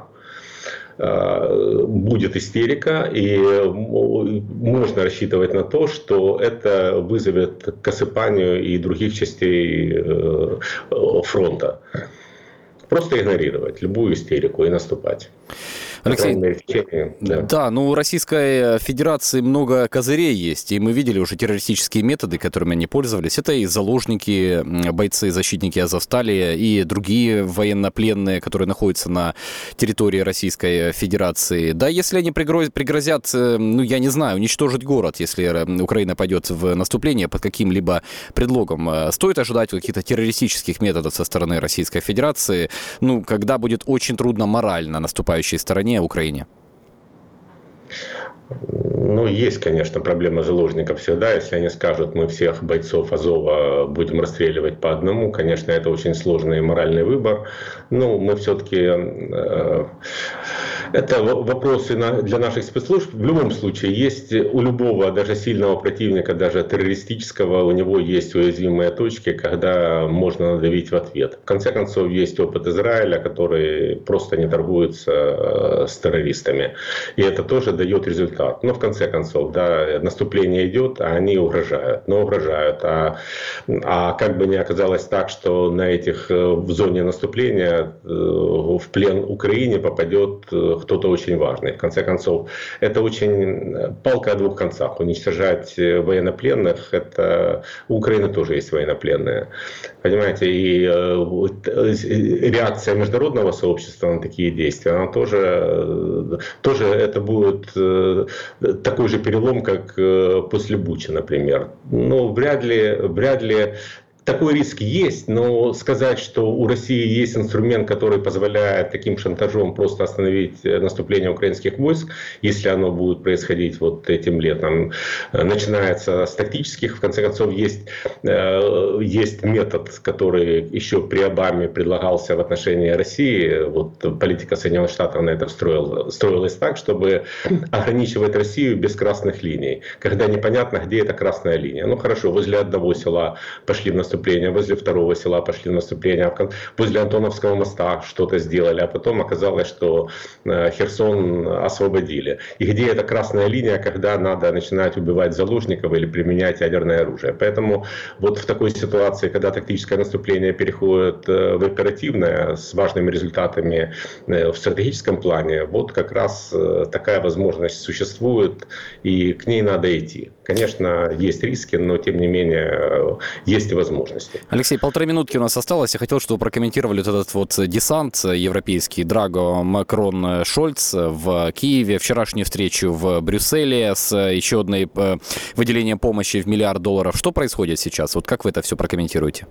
будет истерика, и можно рассчитывать на то, что это вызовет к осыпанию и других частей фронта. Просто игнорировать любую истерику и наступать. Алексей, да, у Российской Федерации много козырей есть, и мы видели уже террористические методы, которыми они пользовались. Это и заложники, бойцы, защитники Азовстали, и другие военнопленные, которые находятся на территории Российской Федерации. Да, если они пригрозят, я не знаю, уничтожить город, если Украина пойдет в наступление под каким-либо предлогом, стоит ожидать каких-то террористических методов со стороны Российской Федерации, когда будет очень трудно морально наступающей стороне Украине? Есть, конечно, проблема заложников всегда. Если они скажут, мы всех бойцов Азова будем расстреливать по одному, конечно, это очень сложный моральный выбор. Мы все-таки... Это вопросы для наших спецслужб. В любом случае, есть у любого, даже сильного противника, даже террористического, у него есть уязвимые точки, когда можно надавить в ответ. В конце концов, есть опыт Израиля, который просто не торгуется с террористами. И это тоже дает результат. Но в конце концов, да, наступление идет, а они угрожают. А как бы ни оказалось так, что в зоне наступления в плен Украине попадет кто-то очень важный. В конце концов, это очень палка о двух концах. Уничтожать военнопленных, это у Украины тоже есть военнопленные. Понимаете, и реакция международного сообщества на такие действия, она тоже это будет такой же перелом, как после Бучи, например. Вряд ли такой риск есть, но сказать, что у России есть инструмент, который позволяет таким шантажом просто остановить наступление украинских войск, если оно будет происходить вот этим летом, начинается с тактических. В конце концов, есть метод, который еще при Обаме предлагался в отношении России. Вот политика Соединенных Штатов на это строилась так, чтобы ограничивать Россию без красных линий, когда непонятно, где эта красная линия. Хорошо, возле одного села пошли в наступление наступление, возле второго села пошли в наступление, возле Антоновского моста что-то сделали, а потом оказалось, что Херсон освободили. И где эта красная линия, когда надо начинать убивать заложников или применять ядерное оружие. Поэтому вот в такой ситуации, когда тактическое наступление переходит в оперативное с важными результатами в стратегическом плане, вот как раз такая возможность существует, и к ней надо идти. Конечно, есть риски, но тем не менее есть и возможности. Алексей, 1,5 минутки у нас осталось. Я хотел, чтобы вы прокомментировали вот этот вот десант европейский Драго, Макрон, Шольц в Киеве, вчерашнюю встречу в Брюсселе с еще одной выделением помощи в $1 миллиард. Что происходит сейчас? Вот как вы это все прокомментируете?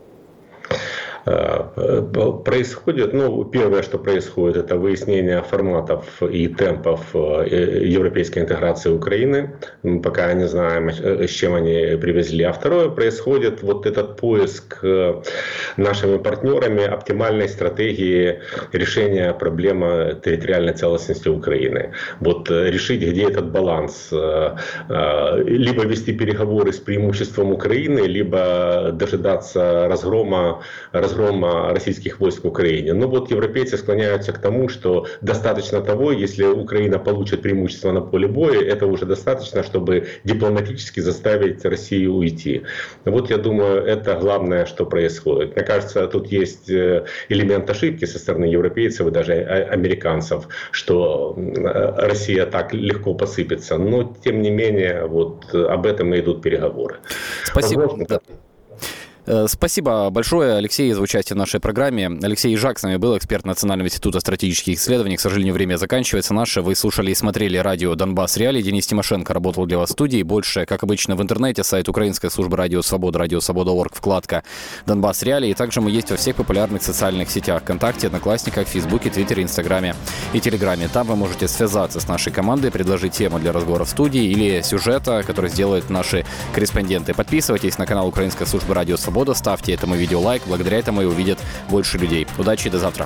Происходит, первое, что происходит, это выяснение форматов и темпов европейской интеграции Украины. Мы пока не знаем, с чем они привезли. А второе, происходит вот этот поиск нашими партнерами оптимальной стратегии решения проблемы территориальной целостности Украины. Вот решить, где этот баланс. Либо вести переговоры с преимуществом Украины, либо дожидаться разгрома российских войск в Украине. Но вот европейцы склоняются к тому, что достаточно того, если Украина получит преимущество на поле боя, это уже достаточно, чтобы дипломатически заставить Россию уйти. Вот я думаю, это главное, что происходит. Мне кажется, тут есть элемент ошибки со стороны европейцев и даже американцев, что Россия так легко посыпется. Но, тем не менее, вот об этом и идут переговоры. Спасибо. Спасибо большое, Алексей, за участие в нашей программе. Алексей Ежак с нами был, эксперт Национального института стратегических исследований. К сожалению, время заканчивается наше. Вы слушали и смотрели радио «Донбасс Реалии». Денис Тимошенко работал для вас в студии. Больше, как обычно, в интернете, сайт украинской службы Радио Свобода, радиосвобода.орг, вкладка «Донбасс Реалии». И также мы есть во всех популярных социальных сетях: ВКонтакте, Одноклассниках, Фейсбуке, Твиттере, Инстаграме и Телеграме. Там вы можете связаться с нашей командой, предложить тему для разговора в студии или сюжета, который сделают наши корреспонденты. Подписывайтесь на канал Украинской службы Радио Свобода, ставьте этому видео лайк, благодаря этому и увидят больше людей. Удачи и до завтра.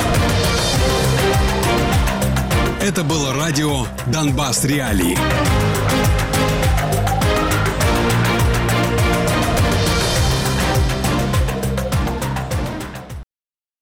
Это было радио «Донбасс Реалии».